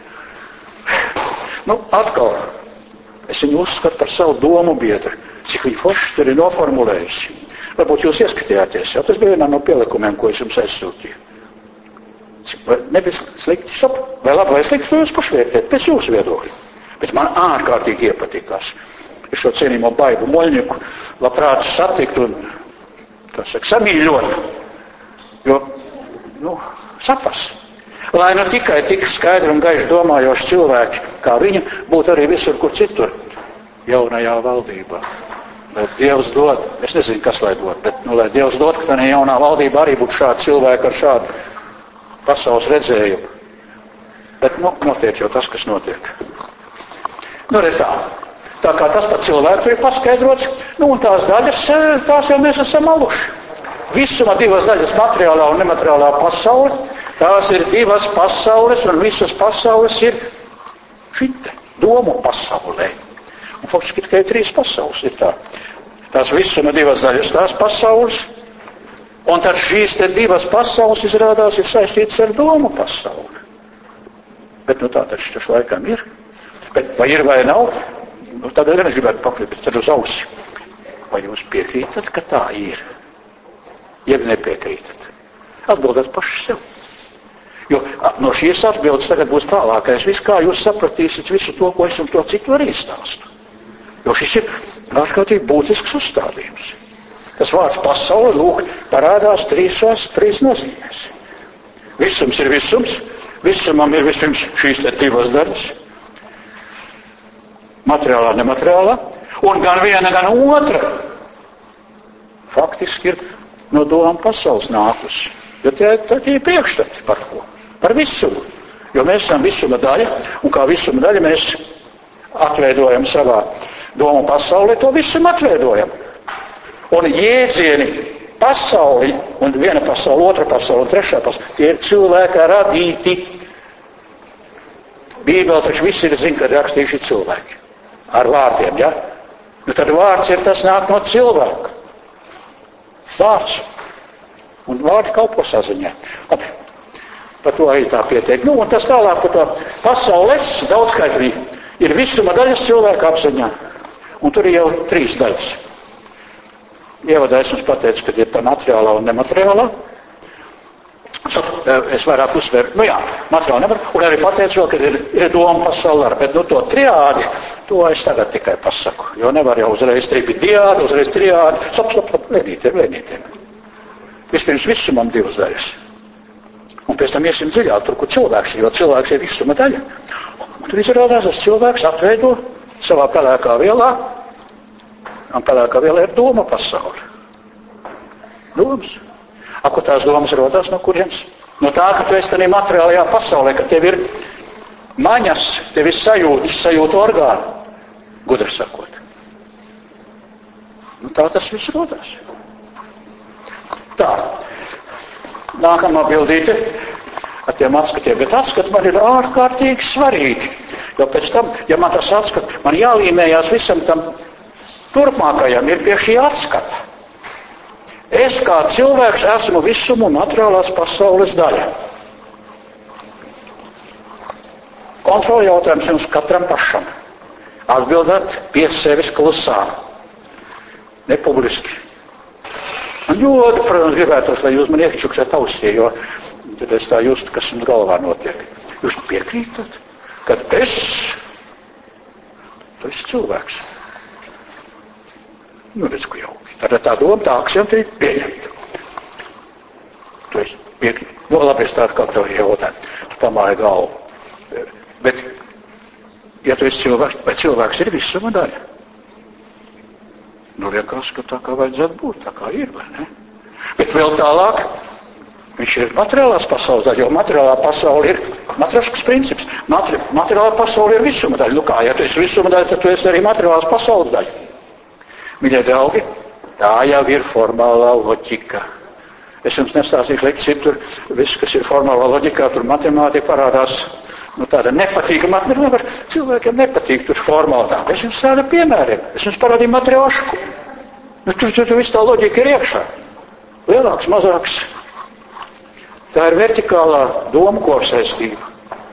Atkal, es viņu uzskatu par savu domu biedru, cik viņa forši tur ir noformulējusi. Varbūt jūs ieskatījāties, jo tas bija vienā no pielikumiem, ko es jums aizsūtīju. Nebija slikti, vai labi, vai slikti, to jūs pašvērtēt, pēc jūsu viedokļa. Bet man ārkārtīgi iepatikās. Es šo cienīmo Baibu Moļņiku labprāt satiktu un, samīļotu, jo, sapas. Lai tikai tik skaidri un gaiši domājoši cilvēki, kā viņa, būtu arī visur, kur citur, jaunajā valdībā. Lai Dievs dod, es nezinu, kas lai dod, bet, lai Dievs dod, ka tā jaunā valdībā arī būtu šādi cilvēki ar šādu pasaules redzējumu. Bet, notiek jau tas, kas notiek. Tā kā tas par cilvēku ir paskaidrots, un tās daļas, tās jau mēs esam aluši. Visumā divas daļas, materiālā un nemateriālā pasaule, Tās ir divas pasaules, un visas pasaules ir šita domu pasaulē. Un faktiski tikai 3 pasaules ir tā. Tās visuma divas daļas, tās pasaules, un tad šīs te divas pasaules izrādās ir saistītas ar domu pasauli. Bet tā taču laikam ir. Bet vai ir vai nav? Tādēļ es gribētu pakļūt tad uz ausi. Vai jūs piekrītat, ka tā ir? Jeb nepiekrītat? Atbildat paši sev. Jo no šīs atbildes tagad būs tālākais. Viss kā jūs sapratīsiet visu to, ko es un to citu arī stāstu. Jo šis ir ārkārtīgi būtisks uzstādījums. Tas vārds pasaule, lūk, parādās 3 nozīmēs. Visums ir visums. Visumam ir vispirms šīs te 2 daļas. Materiālā, nemateriālā. Un gan viena, gan otra. Faktiski ir no domām pasaules nākusi. Jo tie ir priekšstati par ko? Par visumu. Jo mēs esam visuma daļa, un kā visuma daļa mēs atveidojam savā domu pasaulē, to visumu atveidojam. Un jēdzieni pasauli, un viena pasaule, otra pasaule, un trešā pasaule, tie ir cilvēka radīti. Bībelē taču visi ir zina, kad rakstījuši cilvēki. Ar vārdiem, ja? Nu tad vārds ir tas nāk no cilvēka. Vārds. Un vārdi kalpo saziņā. Labi. Par to arī tā pietiek. Nu, un tas tālāk par to pasaules daudzskaitlī ir visuma daļas cilvēka apziņā. Un tur ir jau 3 daļas. Ievadā es jums pateicu, ka ir tā materiālā un nemateriālā. Es vairāk uzsveru, materiāli nevar, un arī pateicu vēl, ka ir doma pasaulē, bet to triādi, to es tagad tikai pasaku, jo nevar jau uzreiz diādi, uzreiz triādi, lēnītiem. Vispirms visumam 2 daļas, un pēc tam iesim dziļāk, tur, kur cilvēks ir, jo cilvēks ir visuma daļa. Un tur izrādās, ka cilvēks atveido savā pelēkā vielā, un pelēkā viela ir doma pasaule. Domas. Kur tās domas rodās no kurienes? No tā, ka tu esi tādā materiālajā pasaulē, ka tev ir maņas, tev ir sajūta orgāni, gudri sakot. Tā tas viss rodās. Tā. Nākamā bildīte ar tiem atskatiem, bet atskati man ir ārkārtīgi svarīgi. Jo pēc tam, ja man tas atskats, man jālīmējās visam tam turpmākajam ir pie šī atskata. Es kā cilvēks esmu visumu materiālās pasaules daļa. Kontrola jautājums jums katram pašam. Atbildēt pie sevis klusā. Nepubliski. Man ļoti, protams, gribētos, lai jūs man iekšķuksēt ausī, jo tad es tā justu, kas jums galvā notiek. Jūs piekrītat, kad tu esi cilvēks. Redz, ko jauki. Tad tā doma, tā aksioma ir pieņemta. Tu esi piekrīt. Labi, es tā atkal tev jautāju. Tu pamāji galvu. Bet, ja tu esi cilvēks, vai cilvēks ir visuma daļa? Liekas, ka tā kā vajadzētu būt, tā kā ir, vai ne? Bet vēl tālāk, viņš ir materiālās pasaules daļa, jo materiālā pasaule ir matrioškas princips. Materiālā pasaule ir visuma daļa. Kā, ja tu esi visuma daļa, tad tu esi arī materiālās pasaules daļa. Mīļie draugi, tā jau ir formālā loģika. Es jums nestāstīšu lekciju, tur viss, kas ir formālā loģikā, tur matemātika parādās, tāda nepatīka, cilvēkiem nepatīk tur formālā. Es jums tādu piemēriem, es jums parādīju matriošku. Tur viss tā loģika ir iekšā. Lielāks, mazāks. Tā ir vertikālā doma kopsaistība.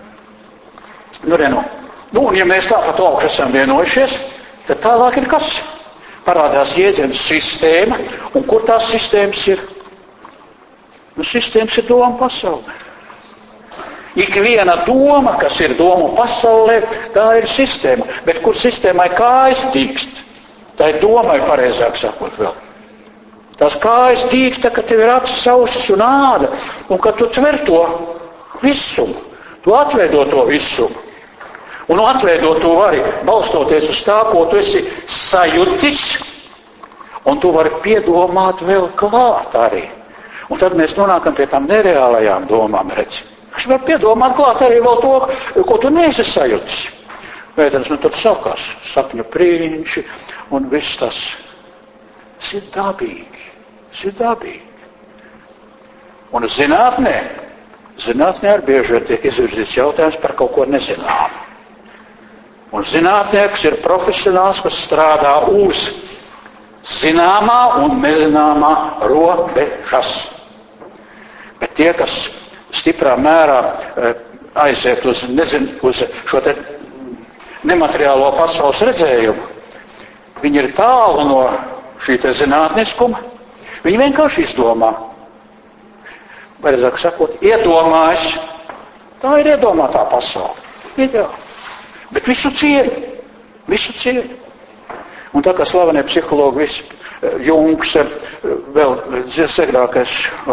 Un ja mēs tā pat augšu esam vienojušies, tad tālāk ir kas? Parādās jēdziens sistēma, un kur tās sistēmas ir? Sistēmas ir doma pasaulē. Ik viena doma, kas ir doma pasaulē, tā ir sistēma. Bet kur sistēmai kājas dīkst? Tā ir domai, pareizāk sakot vēl. Tās kājas dīkst, ka tev ir acis, ausis un āda, un ka tu tver to visumu, tu atveido to visumu. Un atveidot to vari, balstoties uz tā, ko tu esi sajutis, un tu vari piedomāt vēl klāt arī. Un tad mēs nonākam pie tām nereālajām domām, redz. Es varu piedomāt klāt arī vēl to, ko tu neesi sajutis. Vēdams, tur sākās sapņu prīņši, un viss tas ir dabīgi. Un zinātnē Zinātnē ar bieži vien tiek izvirzīts jautājums par kaut ko nezināmu. Un zinātnieks ir profesionāls, kas strādā uz zināmā un nezināmā robežas. Bet tie, kas stiprā mērā aiziet uz šo te nemateriālo pasaules redzējumu, viņi ir tālu no šī te zinātniskuma, viņi vienkārši izdomā. Vairāk sakot, iedomājas. Tā ir iedomātā pasaule. Ideāli. Bet visu cieņu. Un tā kā slavenie psihologi, Jungs, vēl dziesēgrākais,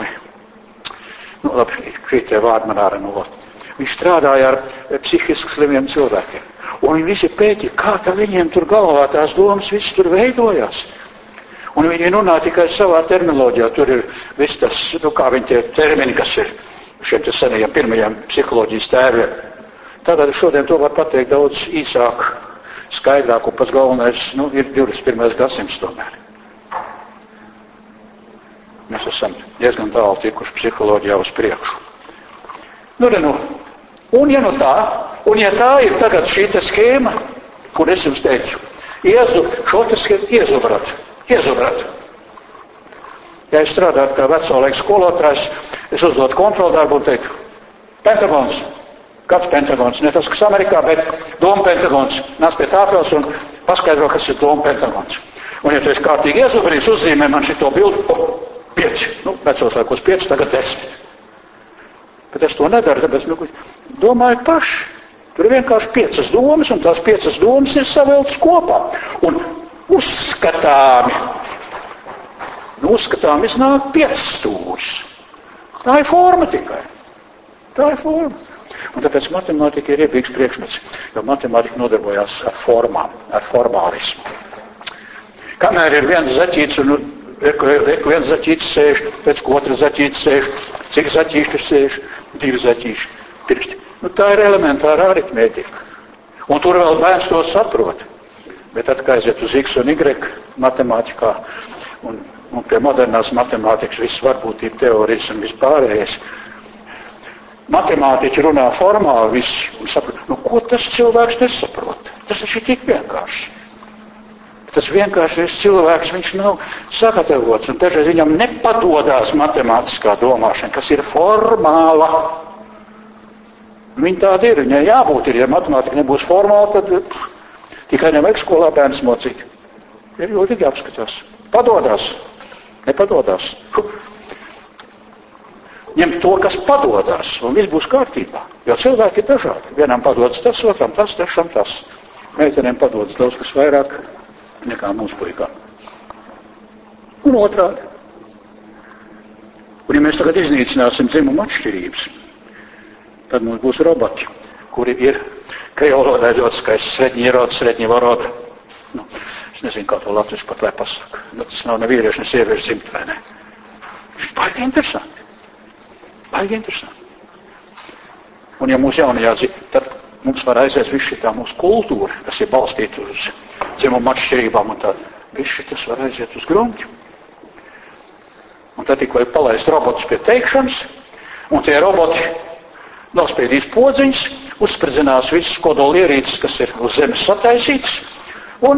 labi, šī te vārdi man ārā no valsts. Viņš strādāja ar psihiski slimiem cilvēkiem. Un viņi visi pētīja, kā tā viņiem tur galvā tās domas viss tur veidojās. Un viņi runā tikai savā terminoloģijā. Tur ir viss tas, kā viņi tie termini, kas ir šiem te senajiem pirmajiem psiholoģijas tēviem. Tātad šodien to var pateikt daudz īsāk, skaidrāk, un pats galvenais, ir 21. gadsimts tomēr. Mēs esam diezgan tālu tikuši psiholoģijā uz priekšu. Un ja tā ir tagad šī te schēma, kur es jums teicu, šo te schēmu iezubrat. Ja es strādātu kā vecālaiks skolotājs, es uzdotu kontroldarbu un teiktu, Pentagons. Kāds Pentagons? Ne tas, kas Amerikā, bet Doma Pentagons. Nāc pie tāfels un paskaidro, kas ir Doma Pentagons. Un ja tu esi kārtīgi iezubrījis, uzzīmē man šito bildu, 5. Vecos laikos 5, tagad 10. Bet es to nedaru, tāpēc domāju paši. Tur ir vienkārši 5 domas, un tās 5 domas ir saveltas kopā. Un uzskatāmi iznāk 5 stūris. Tā ir forma tikai. Tā ir forma. Un tāpēc matemātika ir iebīgs priekšmets, jo matemātika nodarbojās ar formām, ar formālismu. Kamēr ir viens zaķīts un viens zaķīts sēž, pēc otras zaķīts sēž, cik zaķīši sēž, 2 zaķīši pirksti. Tā ir elementāra aritmētika. Un tur vēl bērns to saprot. Bet tad, kā aiziet uz X un Y matemātikā, un pie modernās matemātikas viss varbūtība teorijas un viss pārējais, matemātiķi runā formāli, un saprot, ko tas cilvēks nesaprot? Tas ir tik vienkārši. Tas vienkārši ir cilvēks, viņš nav sagatavots, un dažreiz viņam nepadodās matemātiskā domāšana, kas ir formāla. Viņa tāda ir, viņai jābūt ir, ja matemātika nebūs formāla, tad tikai nevajag skolā bērns mocīt. Ir ļoti jāapskatās. Padodās, nepadodās. Ņem to, kas padodās, un viss būs kārtībā. Jo cilvēki ir dažādi. Vienam padodas tas, otram tas, trešam tas. Meitenēm padodas daudz kas vairāk nekā mums puikām. Un otrādi. Un ja mēs tagad iznīcināsim dzimumu atšķirības, tad mums būs roboti, kuri ir, kreolu valodā ļoti skaisti, sredņi valoda. Es nezinu, kā to latviski pat lai pasaka. Tas nav ne vīrieši, ne sievieši zimt, vai ne? Baigi interesanti. Un ja mūsu jaunajā tad mums var aiziet viss šitā mūsu kultūra, kas ir balstīta uz dzimumu atšķirībām, un tā viss šitas var aiziet uz grunķu. Un tad tik vajag palaist robotus pie teikšanas, un tie roboti nospiedīs podziņas, uzspridzinās visas kodolierīces, kas ir uz zemes sataisītas, un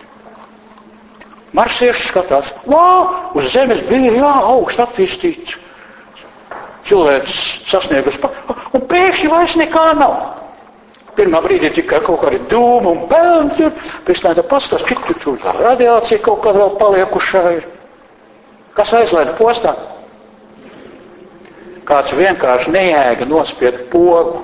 marsieši skatās, uz zemes bija augst attīstīts. Cilvēks sasniegus, un pēkšņi vairs nekā nav. Pirmā brīdī tikai kaut kādi dūmi un pelns ir, pēc tam pastāst, cik tur tā radiācija kaut kāda vēl paliekušā ir. Kas aizlaida postā? Kāds vienkārši nejēga nospied pogu.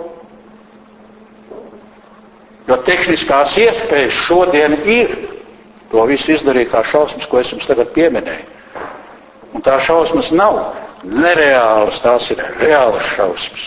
Jo tehniskās iespējas šodien ir. To visu izdarīt tā šausmas, ko es jums tagad pieminēju. Un tā šausmas nav nereālas, tās ir reālas šausmas.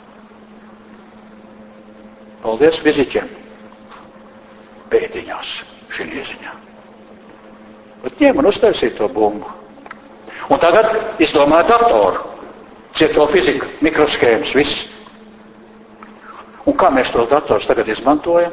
Paldies fiziķiem. Pēdiņās, šī ieziņā. Bet ņem un uztaisīt to bumbu. Un tagad izdomāja datoru. Cieto fiziku, mikroskēmas, viss. Un kā mēs tos dators tagad izmantojam?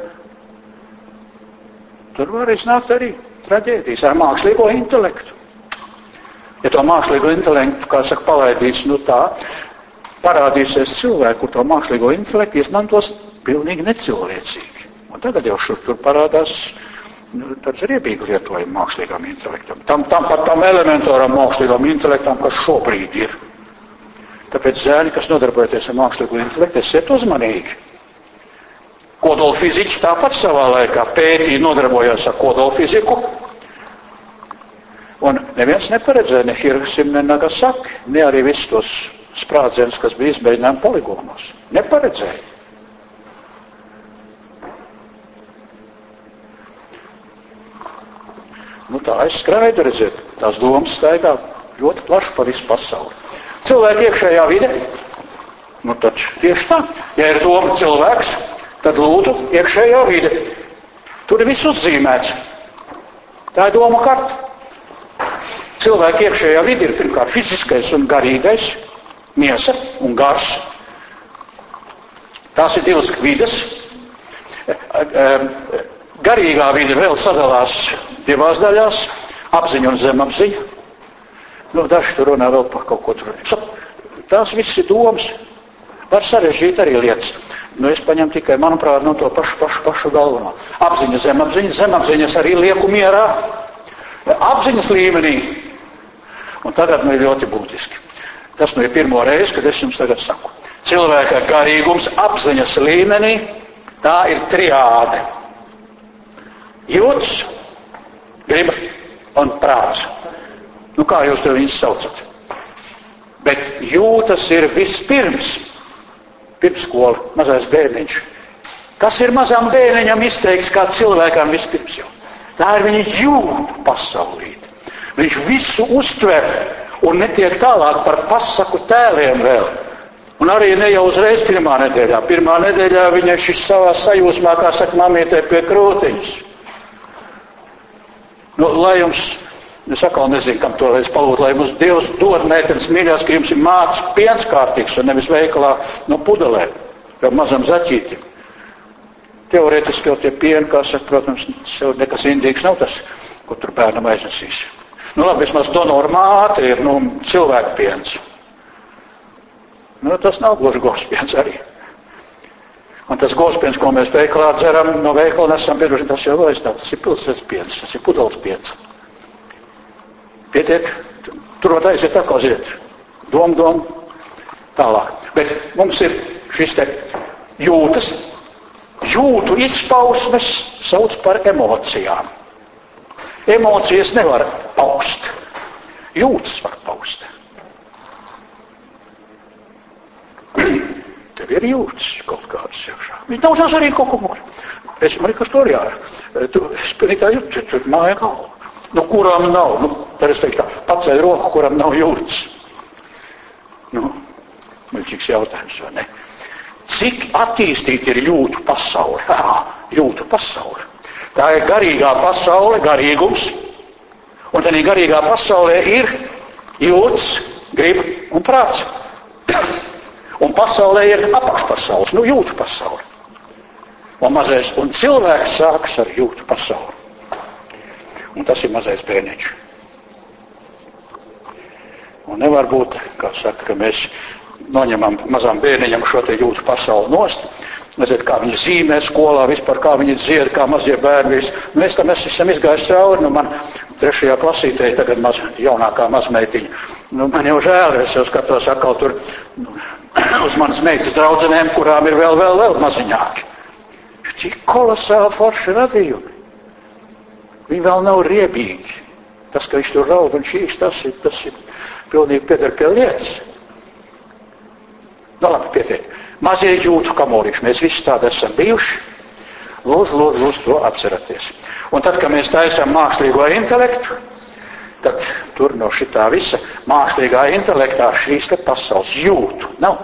Tur var iznākt arī traģēdijas ar mākslīgo intelektu. Ja to mākslīgo intelektu, kā saka, palaidīts, tā, parādīsies cilvēki, kur to mākslīgo intelektu izmantos pilnīgi necilvēcīgi. Un tagad jau šur tur parādās tāds riebīgi lietojumi mākslīgam intelektam. Tam elementāram mākslīgam intelektam, kas šobrīd ir. Tāpēc zēni, kas nodarbojoties ar mākslīgo intelektu, esiet uzmanīgi. Kodolfiziķi tāpat savā laikā pētīja, nodarbojās ar kodolfiziku. Un neviens neparedzēja ne Hirošima, ne Nagasaki, ne arī visus tos sprādzienus, kas bija izmēģinājumi poligonos. Neparedzēja. Tā aizskraida, redziet, tās domas staigā ļoti plaši pa visu pasauli. Cilvēki iekšējā vide, taču tieši tā, ja ir doma cilvēks, tad lūdzu iekšējā vide. Tur ir viss uzzīmēts. Tā ir doma karta. Cilvēki iekšējā vide ir pirmkārt fiziskais un garīgais, miesa un gars. Tās ir divas vides. Garīgā vide vēl sadalās divās daļās, apziņa un zemapziņa. Daži tur runā vēl par kaut ko tur. Tās viss ir domas. Var sarežģīt arī lietas. Es paņemu tikai, manuprāt, to pašu galveno. Apziņa, zemapziņa. Zemapziņas arī lieku mierā. Apziņas līmenī. Un tagad ir ļoti būtiski. Tas ir pirmo reizi, kad es jums tagad saku. Cilvēka garīgums apziņas līmenī, tā ir triāde. Jūtas, griba un prāts. Kā jūs to viņus saucat? Bet jūtas ir vispirms. Pirmskola, mazais bērniņš. Kas ir mazam bērniņam izteikts kā cilvēkam vispirms jau? Tā ir viņa jūtu pasaulīte. Viņš visu uztver un netiek tālāk par pasaku tēliem vēl. Un arī ne jau uzreiz pirmā nedēļā. Pirmā nedēļā viņa šis savā sajūsmā, kā saka, mamītē pie krūtiņas. Lai jums, es atkal nezinu, kam to reiz palūdzu, lai mums Dievs dod meitenes mīļās, ka jums ir mācis piens kārtīgs un nevis veikalā no pudelē, jau mazam zaķītim. Teorētiski jau tie pieni, kā saka, protams, sev nekas indīgs nav tas, ko tur bērnam aiznesīs. Labi, vismaz donoru māte ir, cilvēku piens. Tas nav gluži gospiens arī. Un tas gospiens, ko mēs veikalā dzeram, no veikala nesam bieži, tas jau aizstāv. Tas ir pilsētas piens, tas ir pudeles piens. Pietiek, turot aiziet atkal ziet. Dom, tālāk. Bet mums ir šis te jūtas, jūtu izpausmes sauc par emocijām. Emocijas nevar paust. Jūtas var paust. Tev ir jūtas kaut kādas iekšā. Viņš daudzās arī kaut ko mūri. Es man kas tur jāra. Es pilnīgi tā jūtu, tur māja galva. Kuram nav? Tad es teiktu tā, pacēl roku, kuram nav jūtas. Muļķīgs jautājums, vai ne? Cik attīstīti ir jūtu pasaule? Jūtu pasaule. Tā ir garīgā pasaule, garīgums. Un tad garīgā pasaulē ir jūtas, grib un prāts. Un pasaulē ir apakšpasaules, jūtu pasaule. Un cilvēks sākas ar jūtu pasauli. Un tas ir mazais bērniņš. Un nevar būt, kā saka, ka mēs noņemam mazām bērniņam šo te jūtu pasauli nost. Nezinu, kā viņi zīmē skolā, vispār kā viņi dzied, kā mazie bērni. Mēs tam esam izgājuši cauri, man 3. klasītē tagad jaunākā mazmeitiņa. Man jau žēl, es jau skatos atkal tur uz manas meitas draudzenēm, kurām ir vēl maziņāki. Cik kolosāli forši radījumi. Viņi vēl nav riebīgi. Tas, ka viņš tur raud un šīs, tas ir pilnīgi pieder pie lietas. Labi, pietiek. Mazie jūtu kamolīši, mēs visi tādi esam bijuši. Lūdzu, to atceraties. Un tad, kad mēs taisām mākslīgo intelektu, tad tur no šitā visa mākslīgā intelektā šīs te pasaules jūtu nav.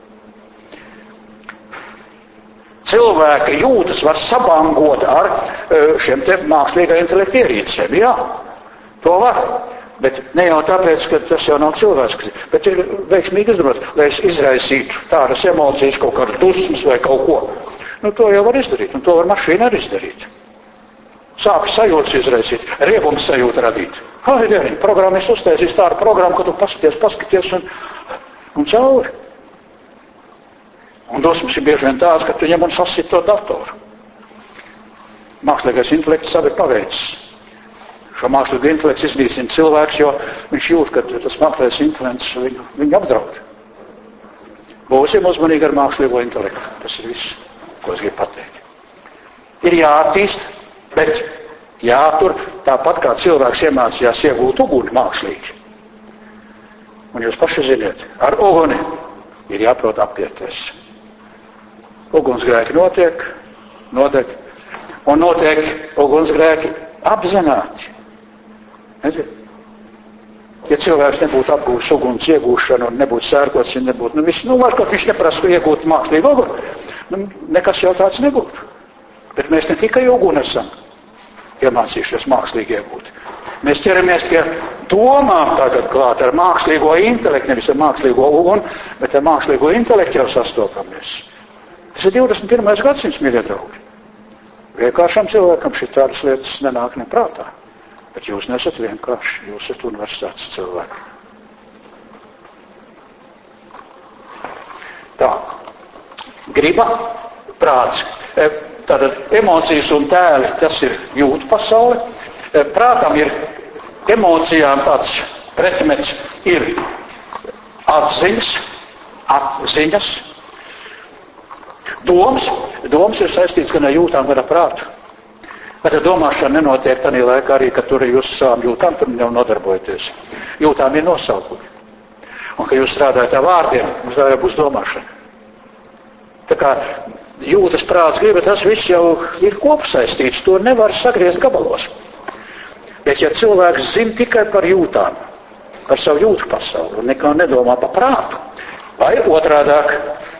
Cilvēka jūtas var sabangot ar šiem te mākslīgā intelekta ierīcēm, jā, to var. Bet ne jau tāpēc, ka tas jau nav cilvēks, bet ir veiksmīgi izdarot, lai es izraisītu tādas emocijas, kaut kādas dusmas vai kaut ko. To jau var izdarīt, un to var mašīna arī izdarīt. Sāpju sajūtas izraisīt, riebums sajūta radīt. Programmists uztaisīs tādu programmu, ka tu paskaties un cauri. Un dosmas ir bieži vien tāds, ka tu ņem un sasit to datoru. Mākslīgais intelekts savu ir paveicis. Šo mākslīgo intelektu iznīcina cilvēks, jo viņš jūt, ka tas mākslīgais intelekts viņu apdraud. Būsim uzmanīgi ar mākslīgo intelektu. Tas ir viss, ko es gribu pateikt. Ir jāattīst, bet jātur tāpat kā cilvēks iemācījās iegūt uguni mākslīgi. Un jūs paši ziniet, ar uguni ir jāprot apieties. Ugunsgrēki nodeg, un notiek ugunsgrēki apzināti. Ja cilvēks nebūtu apgūst uguns iegūšanu un nebūtu sērkots, ja nebūtu, varbūt viņš neprastu iegūt mākslīgu uguni, nekas jau tāds nebūtu. Bet mēs ne tikai uguni esam iemācījušies mākslīgi iegūt. Mēs ķeramies pie domām tagad klāt ar mākslīgo intelektu, nevis ar mākslīgo uguni, bet ar mākslīgo intelektu jau sastopamies. Tas ir 21. gadsimts, mīļie draugi. Vienkāršam cilvēkam šī tādas lietas nenāk neprātā. Bet jūs nesat vienkārši, jūs esat universitātes cilvēki. Tā. Griba, prāts. Tātad emocijas un tēli, tas ir jūtu pasaule. Prātam ir emocijām tāds pretmets, ir atziņas. Domas ir saistīts gan ar jūtām, gan ar prātu. Bet domāšana nenotiek tādā laikā arī, kad tur jūs savām jūtām tur nodarbojaties. Jūtām ir nosaukumi. Un, kad jūs strādājat ar vārdiem, jums vēl būs domāšana. Tā kā jūtas, prāts, griba, tas viss jau ir kopsaistīts, to nevar sagriezt gabalos. Bet ja cilvēks zina tikai par jūtām, par savu jūtu pasauli, un nekā nedomā par prātu, vai otrādāk,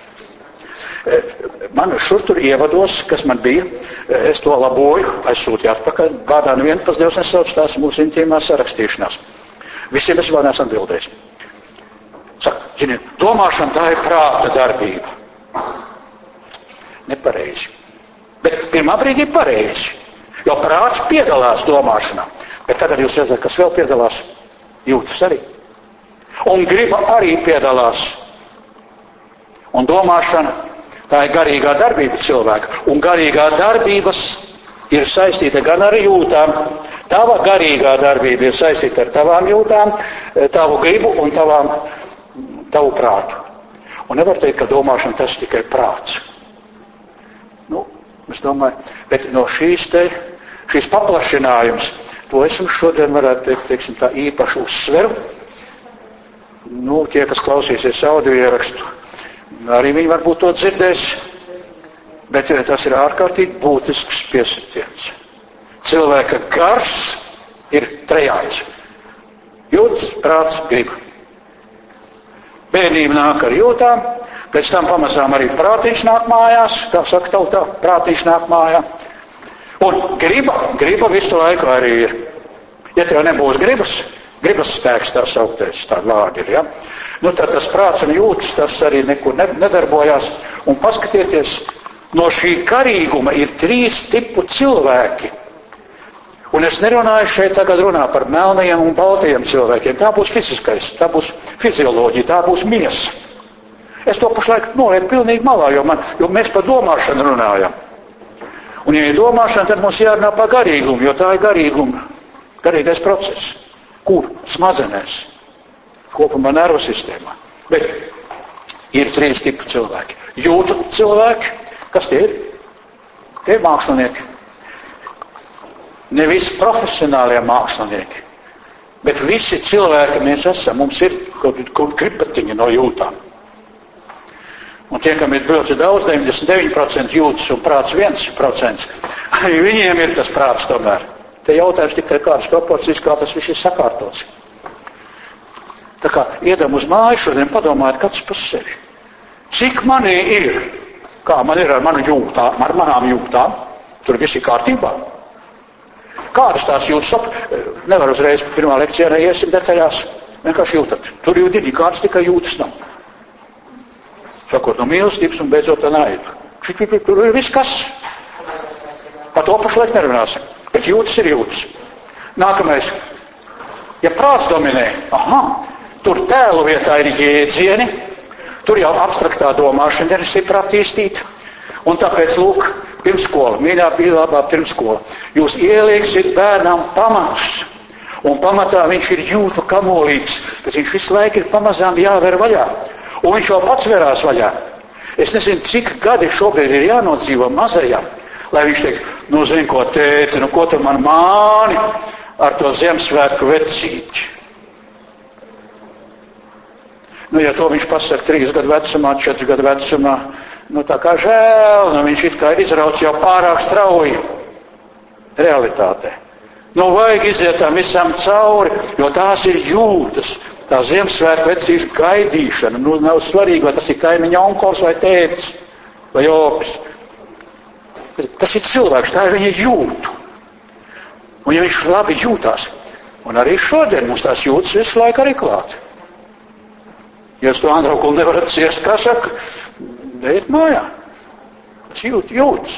man šur tur ievados, kas man bija, es to laboju, aizsūtīju atpakaļ, gādā nevienu pēc Dievs nesauc, tās mūsu intīmās sarakstīšanās. Visiem es vēl neesmu atbildējis. Saka, ziniet, domāšana tā ir prāta darbība. Nepareizi. Bet pirmā brīdī pareizi, jo prāts piedalās domāšanā. Bet tagad jūs redzat, kas vēl piedalās, jūtas arī. Un griba arī piedalās. Un domāšana, tā ir garīgā darbība cilvēka. Un garīgā darbības ir saistīta gan ar jūtām. Tava garīgā darbība ir saistīta ar tavām jūtām, tavu gribu un tavu prātu. Un nevar teikt, ka domāšana tas tikai prāts. Es domāju, bet no šīs paplašinājums, to es jums šodien varētu teikt, teiksim, tā īpaši uzsveru. Tie, kas klausīsies audio ierakstu, arī viņi varbūt to dzirdēs, bet tas ir ārkārtīgi būtisks piesitiens. Cilvēka gars ir trejāds. Jūtas, prāts, griba. Bērnība nāk ar jūtām, pēc tam pamazām arī prātīgs nāk mājās, kā saka tautā, prātīgs nāk mājā. Un griba visu laiku arī ir. Ja tev nebūs gribas spēks tā sauktais, tāda vārdi ir, ja? Tad tas prāts un jūtas, tas arī nekur nedarbojās. Un paskatieties, no šī garīguma ir 3 tipu cilvēki. Un es nerunāju šeit tagad runā par melnajiem un baltajiem cilvēkiem. Tā būs fiziskais, tā būs fizioloģija, tā būs miesa. Es to pašlaik nolieku pilnīgi malā, jo mēs par domāšanu runājam. Un ja ir domāšana, tad mums jārunā par garīgumu, jo tā ir garīgais process. Kur? Smadzenēs. Kopumā nervu sistēmā. Bet ir 3 tipu cilvēki. Jūtu cilvēki. Kas tie ir? Tie ir mākslinieki. Ne visi profesionālie mākslinieki. Bet visi cilvēki mēs esam. Mums ir kaut kripatiņi no jūtām. Un tie, kam ir ļoti daudz, 99% jūtas un prāts 1%, arī viņiem ir tas prāts tomēr. Te jautājums tikai kādas proporcijas, kā tas viss ir sakārtots. Tā kā iedam uz māju šodien, padomājiet kāds par sevi. Cik manī ir, kā man ir ar manām jūtām, tur viss ir kārtībā. Kādas tās jūtas, nevar uzreiz pirmā lekcijā neiesim detaļās, vienkārši jūtat. Tur jūtīgi, kādas tikai jūtas nav. Sakot, no mīlestības un beidzot naidu. Tur ir viss kas. Par to pašlaik nerunāsim. Bet jūtas ir jūtas. Nākamais. Ja prāts dominē, tur tēlu vietā ir jēdzieni, Tur jau abstraktā domāšana ir stipri attīstīta. Un tāpēc, lūk, pirmskola, mīļā labā pirmskola, jūs ielieksit bērnam pamatus. Un pamatā viņš ir jūtu kamolīgs, bet viņš visu laiku ir pamazām jāver vaļā. Un viņš jau pats verās vaļā. Es nezinu, cik gadi šobrīd ir jānodzīvo mazajam, lai viņš teikt, nu zin ko tēti, nu ko tu man māni ar to Ziemassvētku vecīti. Nu, ja to viņš pasaka 3 gadu vecumā, 4 gadu vecumā, nu tā kā žēl, nu viņš it kā izrauc jau pārāk strauji realitātē. Nu vajag iziet tam visam cauri, jo tās ir jūtas, tā Ziemassvētku vecīšu gaidīšana, nu nav svarīgi, vai tas ir kaimiņa onkols vai tētis vai opis. Tas ir cilvēks, tā ir viņa jūtu. Un ja viņš labi jūtās, un arī šodien mums tās jūtas visu laiku arī klāt. Ja es to Androkulu nevarat ciest, kā saka, ejiet mājā. Tas jūtas.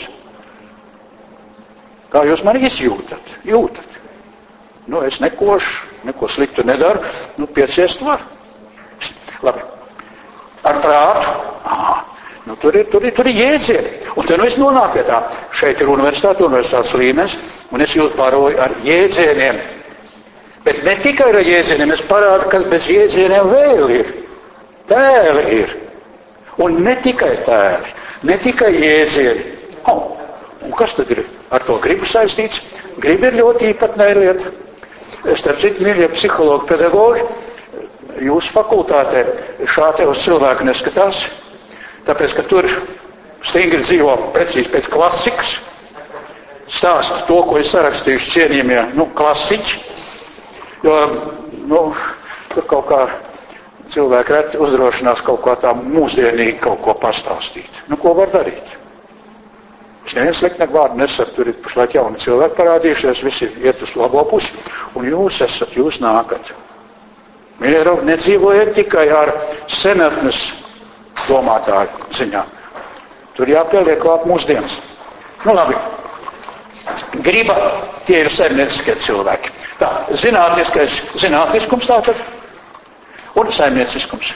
Kā jūs mani izjūtat? Jūtat. Nu, es neko sliktu nedaru, nu, pieciest var. Labi. Ar prātu? Nu, tur ir jēdzieni. Un te nu es nonāku pie tā. Šeit ir universitātes līmenis, un es jūs baroju ar jēdzieniem. Bet ne tikai ar jēdzieniem, es parādu, kas bez jēdzieniem vēl ir. Tēli ir. Un ne tikai tēli, ne tikai jēdzieni. Un kas tad ir ar to gribu saistīts? Griba ir ļoti īpatnēja lieta. Starp citu, mīļie psihologi, pedagogi, jūsu fakultātē šādi uz cilvēku neskatās, tāpēc, ka tur stingri dzīvo precīzi pēc klasikas, stāsta to, ko es sarakstījuši cienījumie, klasiķi, jo, tur kaut kā cilvēki reti uzdrošinās kaut kā tā mūsdienīgi kaut ko pastāstīt. Ko var darīt? Es neviens sliktnieku vārdu nesaku, tur ir pašlaik jauni cilvēki parādījušies, visi iet uz labo pusi, un jūs nākat. Mīļie draugi, nedzīvojiet tikai ar senatnes domātāju ziņā. Tur jāpieliek klāt mūsdienas. Labi. Griba, tie ir saimnieciskie cilvēki. Tā, zinātniskums tātad, un saimnieciskums.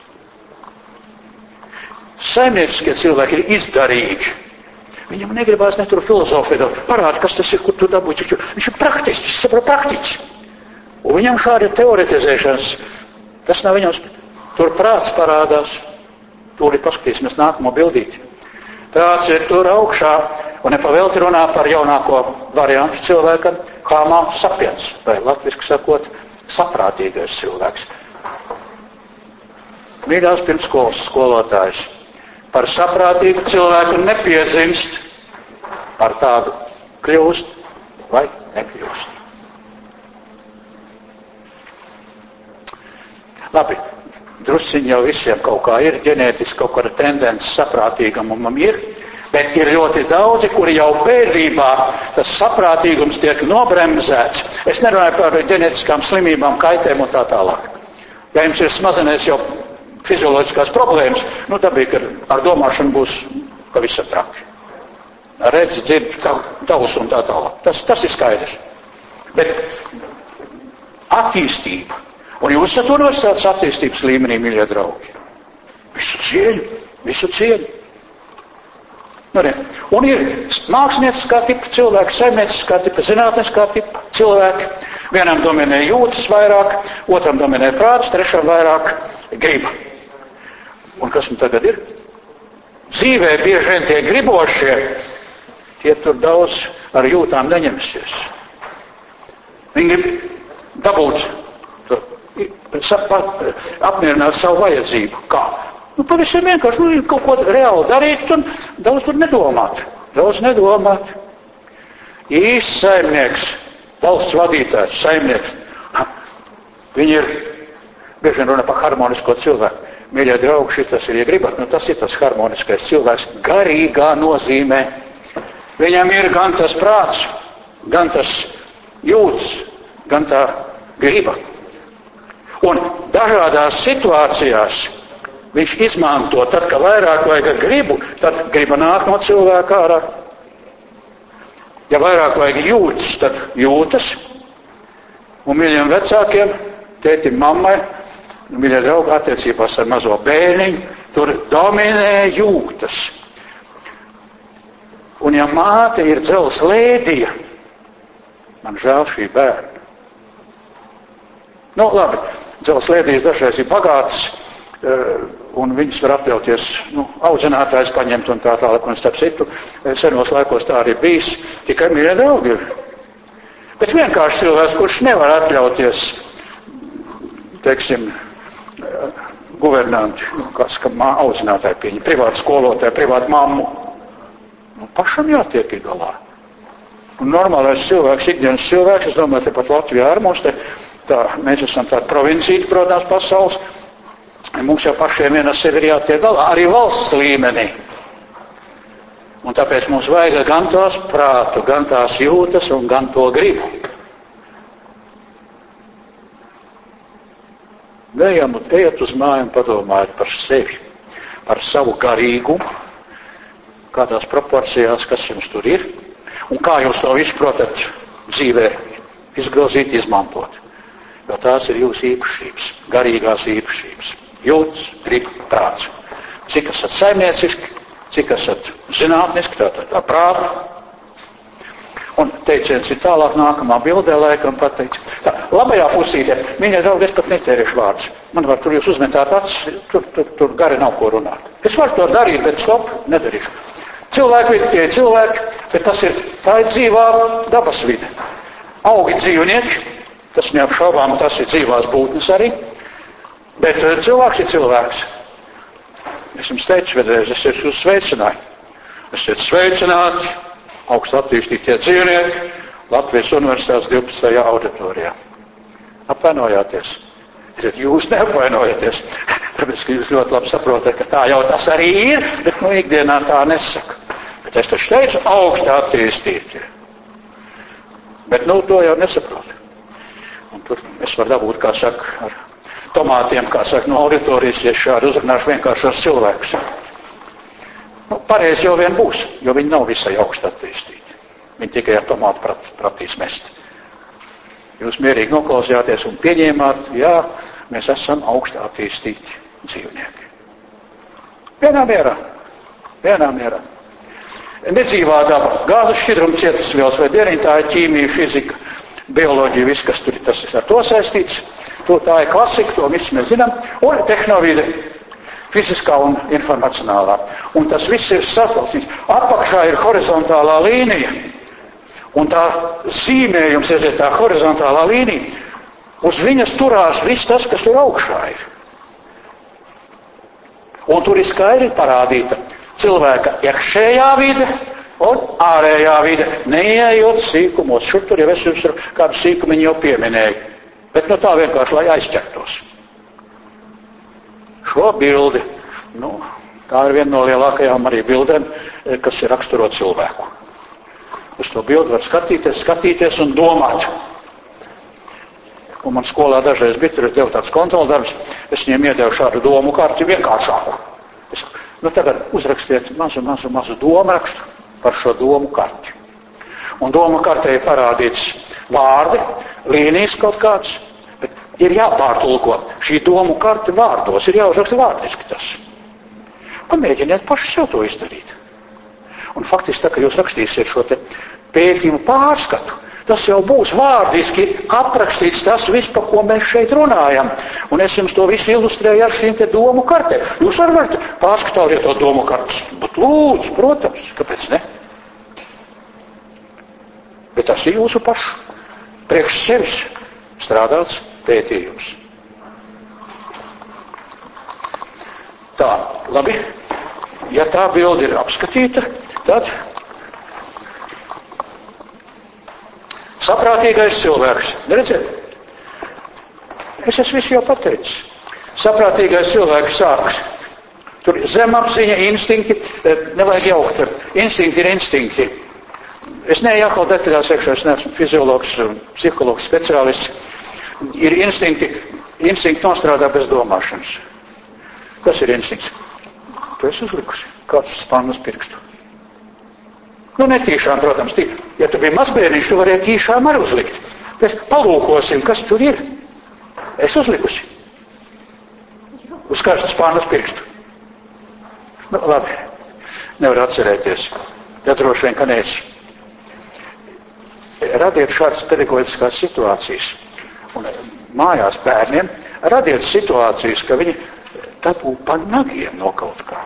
Saimnieciskie cilvēki ir izdarīgi. Viņam negribās ne tur filozofiju, parāda, kas tas ir, kur tu dabūji. Viņš ir praktisks, praktiķis. Un viņam šādi teoretizēšanas, tas nav viņam, tur prāts parādās. Tūlīt paskatīsimies nākamo bildīti. Prāts ir tur augšā, un nepavēlti runā par jaunāko variantu cilvēkam, homo sapiens, vai latviski sakot, saprātīgais cilvēks. Mīļās pirmskolas skolotājs. Par saprātīgu cilvēku nepiedzimst, par tādu kļūst vai nekļūst. Labi, drusciņi jau visiem kaut kā ir, ģenētiski kaut kāda tendence saprātīgumam ir, bet ir ļoti daudzi, kuri jau bērnībā tas saprātīgums tiek nobremzēts. Es nerunāju par ģenētiskām slimībām, kaitēm un tā tālāk. Ja jums ir smadzenēs jau fizioloģiskās problēmas, dabīgi, ka ar domāšanu būs pavisam traki. Redz, dzird, tavs un tā tālāk. Tas ir skaidrs. Bet attīstība, un jūs esat universitātes attīstības līmenī, mīļie draugi. Visu cieņu. Un ir mākslinieckā tipa cilvēki, saimnieciskā tipa, zinātniskā tipa cilvēki. Vienam dominē jūtas vairāk, otram dominē prāts, trešam vairāk griba. Un kas nu tagad ir? Dzīvē bieži vien tie gribošie, tie tur daudz ar jūtām neņemsies. Viņi grib dabūt, apmierināt savu vajadzību. Kā? Pavisam vienkārši, kaut ko reāli darīt un daudz tur nedomāt. Īsts saimnieks, valsts vadītājs, saimnieks. Viņi ir, bieži vien runa par harmonisko cilvēku. Mīļie draugi, šitas ir, ja gribat, tas ir tas harmoniskais cilvēks garīgā nozīmē. Viņam ir gan tas prāts, gan tas jūtas, gan tā griba. Un dažādās situācijās viņš izmanto, tad, ka vairāk vajag gribu, tad griba nāk no cilvēka ārā. Ja vairāk vajag jūtas, tad jūtas. Un mīļiem vecākiem, tētim, mammai, mīļie draugi, attiecībās ar mazo bērniņu, Tur dominē jūtas. Un ja māte ir dzelzs lēdija, man žēl šī bērna. Nu, labi, dzelzs lēdijas dažreiz ir bagātas, un viņas var atļauties, audzinātājs paņemt un tā tālāk, un starp citu, senos laikos tā arī bijis, tikai mīļie draugi. Bet vienkārši cilvēks, kurš nevar atļauties, teiksim, guvernanti, kas audzinātāji pieņem, privāti skolotāji, privāti mammu. Pašam jātiek galā. Un normālais cilvēks, ikdienas cilvēks, es domāju, tepat Latvijā ar mums, mēs esam tāda provincīta, protams, pasaules, mums jau pašiem vien ar sevi ir jātiek galā, arī valsts līmenī. Un tāpēc mums vajag gan tās prātu, gan tās jūtas un gan to gribu. Ejiet uz māju un padomājiet par sevi, par savu garīgumu, kādās proporcijās, kas jums tur ir, un kā jūs to visu, protams, dzīvē izgrozīt, izmantot. Jo tās ir jūsu īpašības, garīgās īpašības. Jūtas, grib, prāts. Cik esat saimnieciski, cik esat zinātniski, tātad prātu. Un teiciens ir tālāk nākamā bildē, laikam pateicis. Tā, labajā pusītē, mīļie draugi, es pat netērēšu vārdus. Man var tur jūs uzmetāt acis, tur gari nav ko runāt. Es varu to darīt, bet stop, nedarīšu. Cilvēki vidi, tie ir cilvēki, bet tā ir dzīvā dabas vide. Augi dzīvnieki, tas neapšaubām, tas ir dzīvās būtnes arī, bet cilvēks ir cilvēks. Es jums teicu vēlreiz, es jūs sveicināju. Esiet sveicināti, augstu attīstītie dzīvnieki, Latvijas Universitātes 12. auditorijā. Apvainojāties. Jūs neapvainojaties. Tāpēc, ka jūs ļoti labi saprotat, ka tā jau tas arī ir, bet ikdienā tā nesaka. Bet es taču teicu augstu attīstītie. Bet to jau nesaprotu. Un tur es varu dabūt, kā saka, ar tomātiem, kā saka, no auditorijas, ja šādi uzrunāšu vienkāršos cilvēkus. Pareizi jau vien būs, jo viņi nav visai augstu attīstīti. Viņi tikai ar tomātu pratīs mest. Jūs mierīgi noklausījāties un pieņēmāt, jā, mēs esam augstu attīstīti dzīvnieki. Vienā mierā. Nedzīvā daba, gāzes šķidruma cietusvielas vai dierinātāja, ķīmija, fizika, bioloģija, viss, kas tur ir, tas ir ar to saistīts. Tā ir klasika, to viss mēs zinām. Un tehnovide, fiziskā un informacionālā. Un tas viss ir satalsīts. Apakšā ir horizontālā līnija. Un tā zīmējums, tā horizontālā līnija, uz viņas turās viss tas, kas tur augšā ir. Un tur ir skaidri parādīta cilvēka iekšējā vide un ārējā vide, neieejot sīkumos. Šur tur jau es jums kādu sīkumiņu jau pieminēju. Bet tā vienkārši, lai aizķertos. Šo bildi, tā ir viena no lielākajām arī bildēm, kas ir raksturo cilvēku. Uz to bildi var skatīties un domāt. Un man skolā dažreiz bija, tur es devu tāds kontroldarbs, es viņiem iedevu šādu domu karti vienkāršāku. Tagad uzrakstiet mazu domrakstu par šo domu karti. Un domu kartē ir parādīts vārdi, līnijas kaut kāds, bet ir jāpārtulko šī domu karti vārdos, ir jāuzraksta vārdiski tas. Pamēģiniet paši sev to izdarīt. Un faktiski, tā, ka jūs rakstīsiet šo te pētījumu pārskatu, tas jau būs vārdiski aprakstīts tas viss, par ko mēs šeit runājam. Un es jums to visu ilustrēju ar šīm te domu kartēm. Jūs varat pārskatā lietot domu kartas, bet lūdzu, protams, kāpēc ne? Bet tas ir jūsu pašu priekš sevis strādāts pētījums. Tā, labi. Ja tā bilde ir apskatīta, tad saprātīgais cilvēks. Redziet? Es visu jau pateicis. Saprātīgais cilvēks sākas. Tur zemapziņa, instinkti, nevajag jaukt. Instinkti ir instinkti. Es neeju detaļās iekšā, es neesmu fiziologs, psihologs, speciālists. Ir instinkti nostrādā bez domāšanas. Kas ir instinkts? Tu esi uzlikusi kāds spānu uz pirkstu. Netīšām, protams, ja tu biji mazbērniņš, tu varēji tīšām arī uzlikt. Mēs palūkosim, kas tur ir. Es uzlikusi. Uz karstu spānu uz pirkstu. Nu, labi, nevar atcerēties. Ja droši vien, ka neesi. Radiet šādas pedagoģiskās situācijas. Un mājās bērniem radiet situācijas, ka viņi dabū pa nagiem no kaut kā.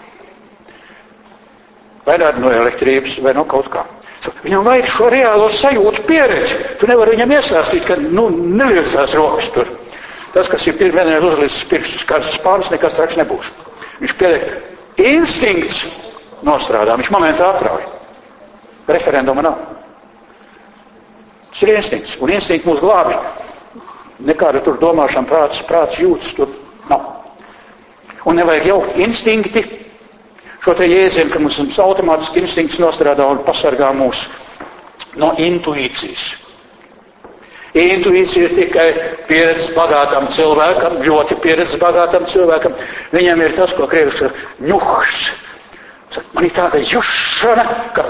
Vai no elektrības, vai no kaut kā. Viņam vajag šo reālo sajūtu pieredzi. Tu nevari viņam iestāstīt, ka, neliecās rokas tur. Tas, kas ir vienreiz uzlicis pirkstus karstas pāris, nekas traks nebūs. Viņš pieliek instinkts nostrādā, viņš momentā atrauj. Referenduma nav. Tas ir instinkts, un instinkts mūs glābi. Nekāda tur domāšana, prāts jūtas, tur nav. Un nevajag jaukt instinkti, šo te jēdzienu, ka mums automātiski instinkts nostrādā un pasargā mūs no intuīcijas. Intuīcija ir tikai pieredzes bagātam cilvēkam, ļoti pieredzes bagātam cilvēkam. Viņam ir tas, ko krieviski saka, ņuhs. Man ir tāda jušana, ka...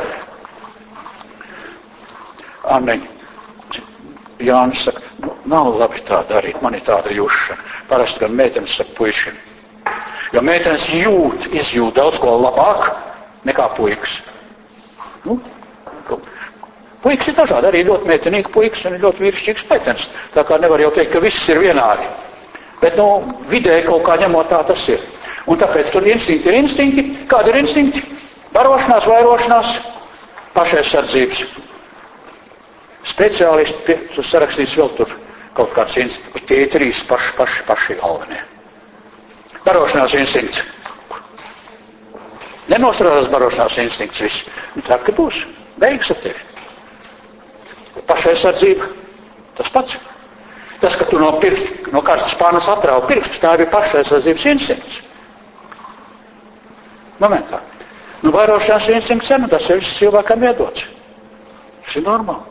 Amen. Jānis saka, nav labi tā darīt, man ir tāda jušana. Parasti gan meitenes saka puišiem. Jo meitenes izjūt daudz ko labāk nekā puikas. Puikas ir dažādi, arī ļoti meitenīgi puikas un ļoti vīrišķīgs meitenes. Tā kā nevar jau teikt, ka viss ir vienādi. Bet, vidēji kaut kā ņemot tā tas ir. Un tāpēc tur instinkti ir instinkti. Kādi ir instinkti? Barošanās, vairošanās, pašaizsardzības. Speciālisti sarakstīs vēl tur kaut kāds instinkts, bet tie ir trīs paši galvenie. Barošanās instinkts. Nenostrādās barošanās instinkts viss. Tā, ka būs. Beigas ar tevi. Pašaizsardzība. Tas pats. Tas, ka tu no karstas pānas atrauj pirkstu, tā ir pašaizsardzības instinkts. Momentā. Barošanās instinkts ir, tas ir cilvēkam iedots. Tas ir normāli.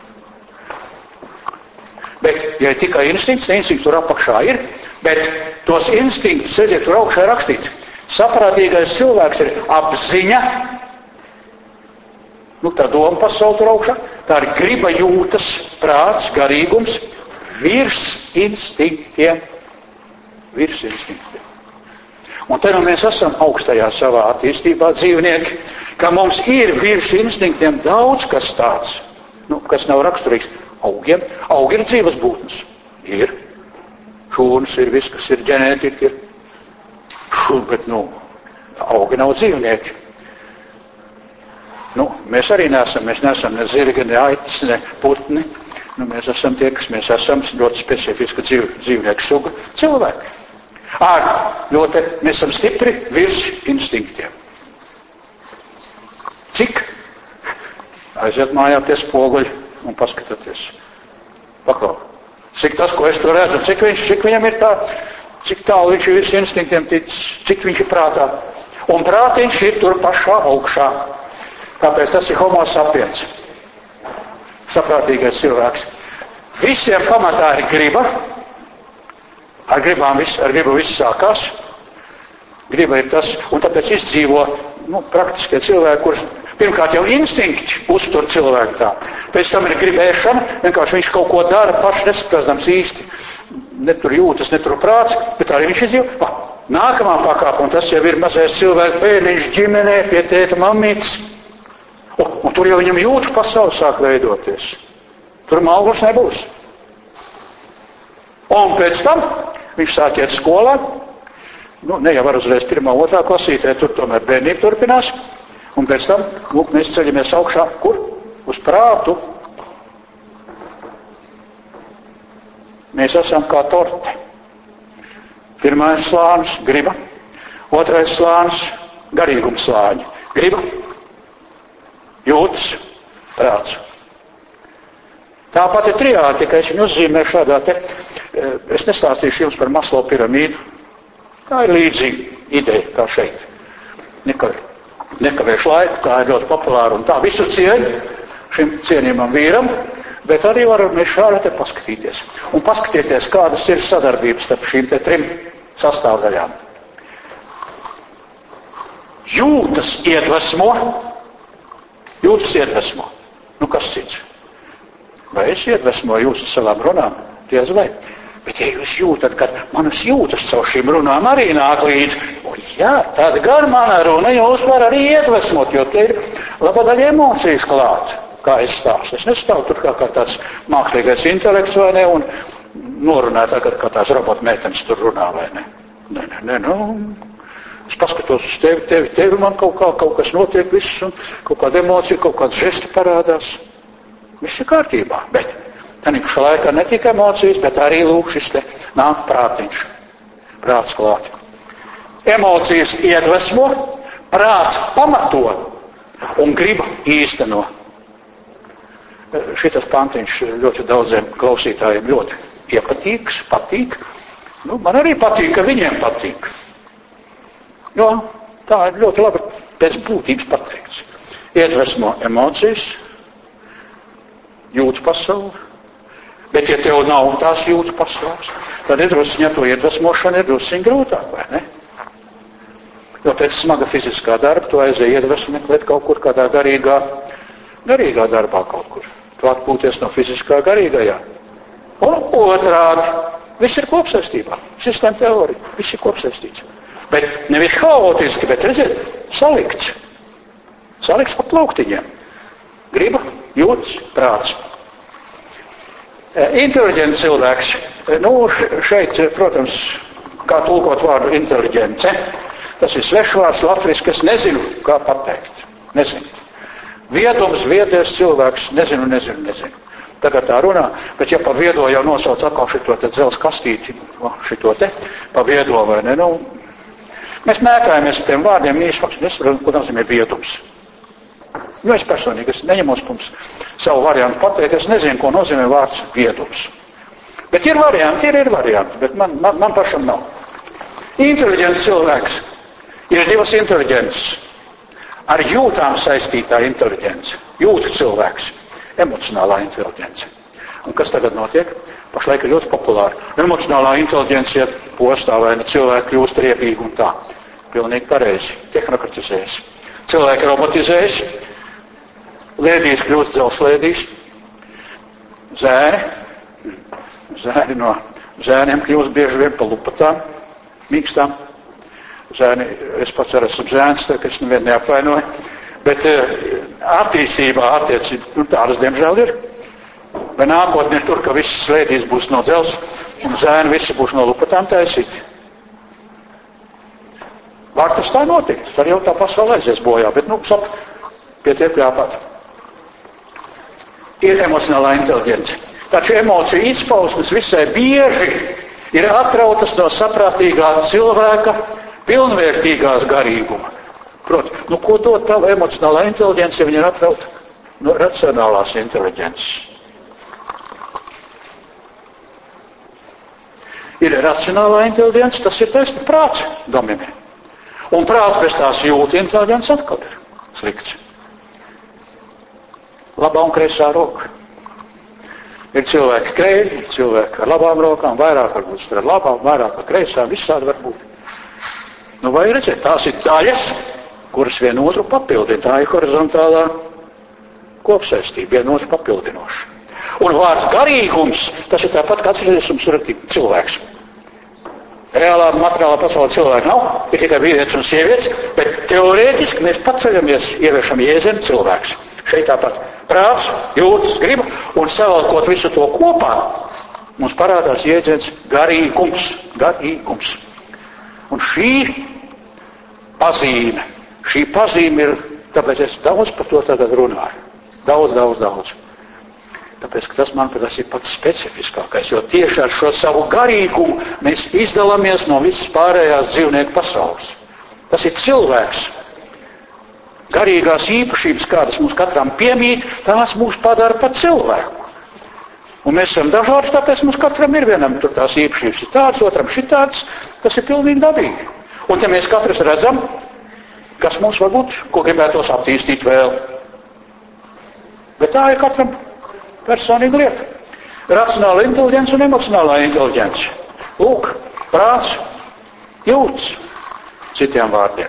Bet, ja ir tikai instinkts, instinkts tur apakšā ir, bet tos instinktus, redziet, tur augšā rakstīts. Saprātīgais cilvēks ir apziņa, tā doma pasaule tur augšā, tā ir griba, jūtas, prāts, garīgums, virs instinktiem. Un te mēs esam augstajā savā attīstībā dzīvnieki, ka mums ir virs instinktiem daudz kas tāds, kas nav raksturīgs augiem. Augi ir dzīves būtnes. Ir. Šūnas ir, viss, kas ir ģenētika, ir. Bet, augi nav dzīvnieki. Mēs arī neesam ne zirgi, ne aitas, ne putni. Mēs esam tie, kas mēs esam ļoti specifiska dzīvnieku suga cilvēki. Mēs esam stipri virs instinktiem. Cik? Aiziet mājā pie spoguļa un paskatieties. Paklau. Cik tas, ko es tur redzu, cik viņam ir tā, cik tālu viņš ir virs instinktiem ticis, cik viņš ir prātā. Un prātiņš ir tur pašā augšā. Tāpēc tas ir homo sapiens. Saprātīgais cilvēks. Visiem pamatā ir griba. Ar gribu viss sākās. Griba ir tas, un tāpēc izdzīvo praktiskie cilvēki, kurš pirmkārt jau instinkti uztur cilvēku tā. Pēc tam ir gribēšana, vienkārši viņš kaut ko dara, paši nesaprastams īsti. Netur jūtas, netur prāts, bet arī viņš izdzīvo. Nākamā pakāpe, un tas jau ir mazais cilvēku bērniņš ģimenē pie tēta mamītes. Un tur jau viņam jūtas pasauli sāk veidoties. Tur malvas nebūs. Un pēc tam viņš sāk iet skolā. Ne jau var uzreiz 1. 2. klasītē, tur tomēr bērnība turpinās. Un pēc tam, mēs ceļamies augšā. Kur? Uz prātu. Mēs esam kā torte. 1. slānis – griba. 2. slānis – garīgums slāņi. Griba. Jūtas, prāts. Tāpat ir triādi, tikai es viņu uzzīmēju šādā te, es nestāstīšu jums par Maslow piramīdu. Tā ir līdzīga ideja, kā šeit. Nekavēšu laiku, tā ir ļoti populāra un tā visu cieņu šim cienījumam vīram, bet arī varam mēs šādi te paskatīties. Un paskatieties, kādas ir sadarbības starp šīm te 3 sastāvdaļām. Jūtas iedvesmo. Kas cits? Vai es iedvesmoju jūs uz savām runām? Diez vai. Bet ja jūs jūtat, ka manas jūtas caur šīm runām arī nāk līdzi, jā, tad gan mana runa jūs var arī iedvesmot, jo te ir laba daļa emocijas klāt, kā es stāstu. Es nestāvu tur kā tāds mākslīgais intelekts, vai ne, un norunāju tagad, kā tās robotmeitenes tur runā, vai ne. Nē, es paskatos uz tevi man kaut kas notiek, viss, un kaut kāda emocija, kaut kāds žesti parādās. Viss ir kārtībā, bet tādā pašā laikā ne tikai emocijas, bet arī lūk šis te nāk prātiņš, prāts klāt. Emocijas iedvesmo, prāts pamato un griba īsteno. Šitas pantiņš ļoti daudziem klausītājiem ļoti iepatīks, patīk. Man arī patīk, ka viņiem patīk. Jo tā ir ļoti labi pēc būtības pateikts. Iedvesmo emocijas, jūtu pasauli, bet ja tev nav tās jūtu pasaules, tad ir to iedvesmošana ir drusciņ grūtāk, vai ne? Jo pēc smaga fiziskā darba tu aizēji iedvesmu meklēt kaut kur kādā garīgā darbā kaut kur. Tu atpūties no fiziskā garīgajā. Un otrādi, viss ir kopsaistībā. Sistēma teorija, viss ir kopsaistīts. Bet nevis haotiski, bet redziet, salikts. Salikts pa plauktiņiem. Griba, jūtas, prāts. Inteliģents cilvēks. Šeit, protams, kā tulkot vārdu inteliģence, tas ir svešvārds latviski, es nezinu, kā pateikt. Nezinu. Viedums, viedais cilvēks, nezinu. Tagad tā runā, bet ja pa viedo jau nosauc atkal šito te dzels kastīti, šito te, pa viedo vai ne, mēs mētājamies ar tiem vārdiem, īsti nesaprotam, ko nozīmē viedums. Es personīgi, es neņemos mums savu variantu pateikt, es nezinu, ko nozīmē vārds viedums. Bet ir varianti, bet man pašam nav. Inteliģents cilvēks. Ir divas inteliģences. Ar jūtām saistītā inteliģence. Jūtu cilvēks. Emocionālā inteliģence. Un kas tagad notiek? Pašlaik ir ļoti populāri. Emocionālā inteliģence iet postā, vai ne cilvēki kļūst riebīgi un tā. Pilnīgi pareizi. Tehnokratizējas. Cilvēki robotizējas. Lēdīs kļūst dzelzslēdīs. Zēni no zēniem kļūst bieži vien pa lupatām, mīkstām. Zēni, es pats arī esmu zēns, tā ka es nevienu neapvainoju. Bet attīstībā tādas, diemžēl, ir. Vai nākotnē ir tur, ka visas slēdīs būs no dzels un zēni visi būs no lupatām taisīti. Var tas tā notikt, tad jau tā pasaulē aizies bojā, bet pietiek jāpat. Ir emocionālā inteliģence. Taču emociju izpausmes visai bieži ir atrautas no saprātīgā cilvēka pilnvērtīgās garīguma. Proti, ko dod tava emocionālā inteliģence, ja viņa ir atrauta no racionālās inteliģences? Ir racionālā inteliģence, tas ir taisni prāts dominē. Un prāts bez tās jūta inteliģence atkal ir slikts. Labā un kreisā roka. Ir cilvēki kreļi, cilvēki ar labām rokām, vairāk varbūt ar labām, vairāk ar kreisām, visādi var būt. Vai redzēt, tās ir daļas, kuras vienotru papildina. Tā ir horizontālā kopsaistība, vienotru papildinoša. Un vārds garīgums, tas ir tāpat kā atcerēsums rakstīt cilvēks. Reālā materiālā pasaulē cilvēki nav, ir tikai vīrietis un sievietes, bet teorētiski mēs paceļamies, ieviešam jēdzienu cilvēks. Šeit tāpat prāts, jūtas, griba, un savalkot visu to kopā, mums parādās jēdziens garīgums. Un šī pazīme ir, tāpēc es daudz par to tagad runāju. Daudz. Tāpēc, ka tas, manuprāt, tas ir pats specifiskākais, jo tieši ar šo savu garīgumu mēs izdalāmies no visas pārējās dzīvnieku pasaules. Tas ir cilvēks. Garīgās īpašības, kādas mums katram piemīt, tās mūs padara par cilvēku. Un mēs esam dažādi, tāpēc mums katram ir vienam tur tās īpašības ir tāds, otram šitāds, tas ir pilnīgi dabīgi. Un te mēs katrs redzam, kas mums varbūt, ko gribētos attīstīt vēl. Bet tā ir katram personīga lieta. Racionāla inteliģence un emocionālā inteliģence. Lūk, prāts, jūtas, citiem vārdiem.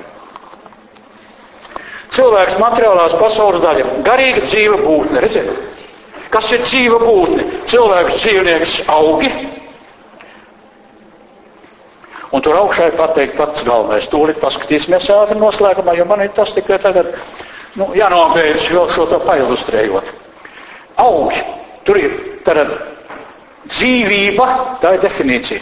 Cilvēks materiālās pasaules daļa, garīga dzīva būtne, redziet? Kas ir dzīva būtne? Cilvēks, dzīvnieks, augi. Un tur augšā ir pateikt pats galvenais. Tūlīt paskatīsimies ātri noslēgumā, jo man ir tas tikai tagad, jānobeidz vēl šo to pailustrējot. Augi. Tur ir tāda dzīvība, tā ir definīcija.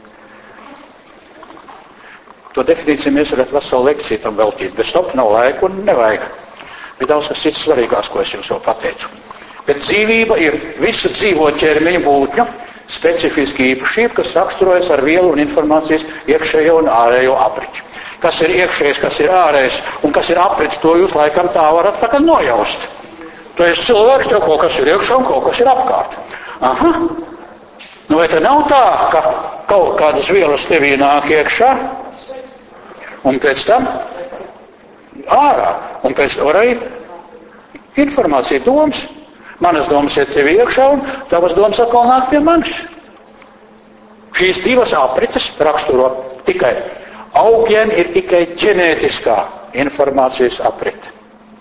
To definīciju mēs varētu veselu lekciju tam veltīt, bet stop, nav laika un nevajag. Ir daudz kas cits svarīgās, ko es jums jau pateicu. Bet dzīvība ir visu dzīvo ķermeņa būtņu specifiski īpašība, kas raksturojas ar vielu un informācijas iekšējo un ārējo apriķi. Kas ir iekšējais, kas ir ārējais un kas ir apriķis, to jūs laikam tā varat tā kā nojaust. To es cilvēks, tev kaut kas ir iekšā un kaut kas ir apkārt. Aha. Nu vai te nav tā, ka kaut kādas vielas tevī nāk iekšā un pēc tam ārā, un pēc tam arī informācija, domas. Manas domas ir tevi iekšā, un tavas domas atkal nāk pie manis. Šīs divas aprites raksturo tikai. Augiem ir tikai ģenētiskā informācijas aprite.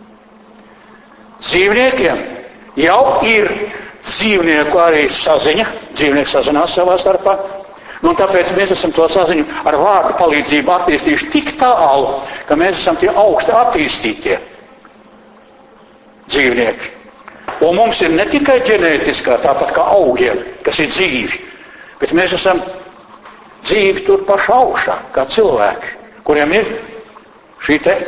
Dzīvniekiem jau ir dzīvnieku arī saziņa, dzīvnieki sazinās savā starpā, un tāpēc mēs esam to saziņu ar vārdu palīdzību attīstījuši tik tālu, ka mēs esam tie augsti attīstītie dzīvnieki. Un mums ir ne tikai ģenētiskā, tāpat kā augiem, kas ir dzīvi, bet mēs esam dzīvi tur pašā augšā, kā cilvēki, kuriem ir šī te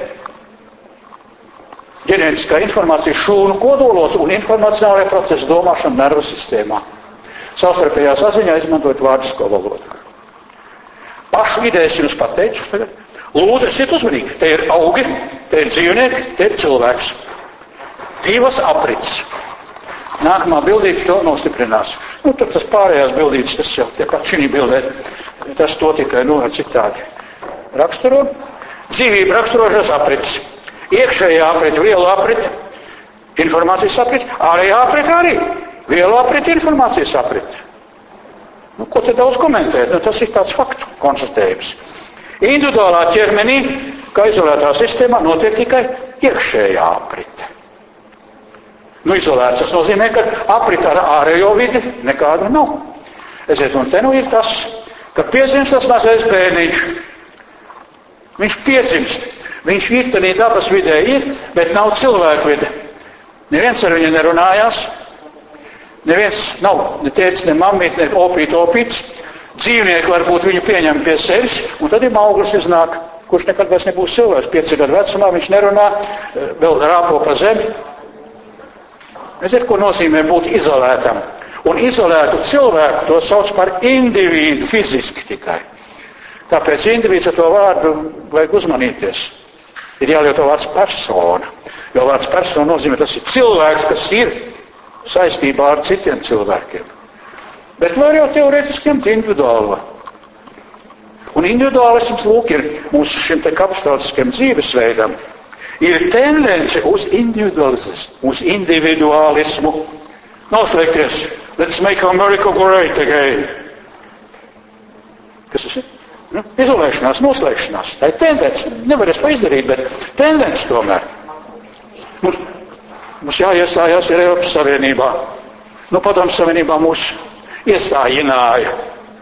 ģenētiskā informācija šūnu kodolos un informacionālajā procesa domāšana nervu sistēmā. Savstarpējā saziņā izmantojot vārdisko valodu. Pašu idejas jums pateicu tagad. Lūdzu, esiet uzmanīgi. Te ir augi, te ir dzīvnieki, te ir cilvēks. Divas aprites. Nākamā bildīte to nostiprinās. Tad tas pārējās bildītes, tas jau tie kā šī bildē, tas to tikai citādi raksturo. Dzīvība raksturošās aprites. Iekšējā aprite, vielu aprite, informācijas aprite, ārējā aprite arī. Vielu aprite, informācijas aprite. Ko te daudz komentēt? Tas ir tāds faktu konstatējums. Individuālā ķermenī, kā izolētā sistēmā, notiek tikai iekšējā aprite. Izolēts, tas nozīmē, ka aprite ar ārējo vidi nekāda nav. Eziet, un te ir tas, ka piedzimst tas mazais bērniņš. Viņš piedzimst. Viņš ir tādā dabas vidē ir, bet nav cilvēku vide. Neviens ar viņu nerunājās. Neviens nav ne tētis, ne mammīt, ne opīts. Dzīvnieki varbūt viņu pieņem pie sevis, un tad ir auglis iznāk, kurš nekad vairs nebūs cilvēks. 5 gadu vecumā viņš nerunā, vēl rāpo pa zemi. Redziet, ko nozīmē būt izolētam. Un izolētu cilvēku to sauc par individu fiziski tikai. Tāpēc individs ar to vārdu vajag uzmanīties. Ir jālieto vārds persona. Jo vārds persona nozīmē, tas ir cilvēks, kas ir saistībā ar citiem cilvēkiem. Bet var jau teorētiski ņemt individuālo. Un individuālisms, lūk, ir mūsu šim te kapitalistiskiem dzīvesveidam, ir tendence uz individualismu. Noslēgties. Let's make America great again. Kas tas ir? Izolēšanās, noslēgšanās. Tā ir tendence. Nevarēs paizdarīt, bet tendence tomēr. Mums jāiestājās ir Eiropas Savienībā. Padomu Savienībā mūs iestājināja.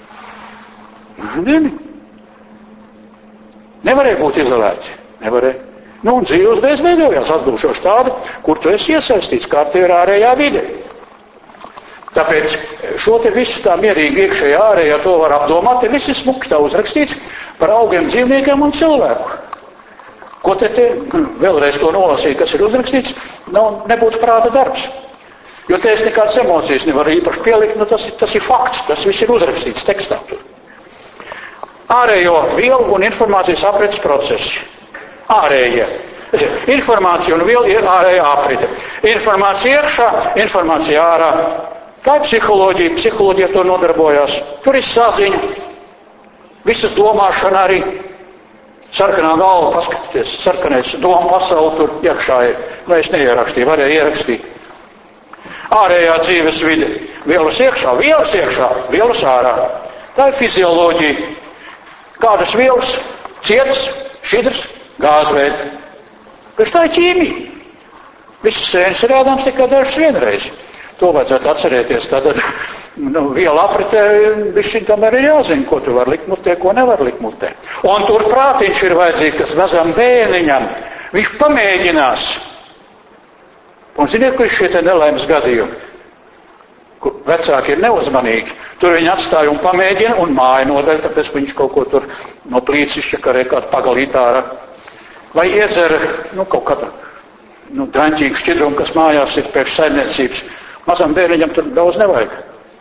Nevarēja būt izolēti. Nevarēja. Un dzīves bez veidojās atbilstoši tāda, kur tu esi iesaistīts kārtībā ārējā vide. Tāpēc šo te visu tā mierīgi iekšējā ārējā to var apdomāt, te viss ir smuki tā uzrakstīts par augiem, dzīvniekiem un cilvēku. Ko te vēlreiz to nolasīt, kas ir uzrakstīts, nebūtu prāta darbs. Jo te es nekādas emocijas nevaru īpaši pielikt, tas ir fakts, tas viss ir uzrakstīts tekstā tur. Ārējo vielu un informācijas aprits procesi. Ārējie. Informācija un viela ir ārējā aprite. Informācija iekšā, informācija ārā. Tā ir psiholoģija, psiholoģija to nodarbojās. Tur ir saziņa, visa domāšana arī. Sarkanā galva, paskatieties, sarkanais doma pasauli tur iekšā ir. Es neierakstīju, varēju ierakstīt. Ārējā dzīves vide, vielas iekšā, vielas ārā. Tā ir fizioloģija. Kādas vielas? Cietas, šķidrs, gāzveidi. Bet tā ir ķīmija. Visas sēnes ir ēdams tikai dažas vienreiz. To vajadzētu atcerēties, tad vielu apritē bišķiņ tomēr ir jāzina, ko tu var likt mutē, ko nevar likt mutē. Un tur prātiņš ir vajadzīgs, kas mazam bērniņam. Viņš pamēģinās. Un ziniet, kur ir šie te nelaimes gadījumi? Kur vecāki ir neuzmanīgi. Tur viņi atstāja un pamēģina un māja nodaļa, tāpēc viņš kaut ko tur no plīcišķa karē kādu pagalītā ar. Vai iedzer, kaut kādu, draņķīgu šķidrumu, kas mājās ir pēc saimniecības. Mazam bērniņam tur daudz nevajag.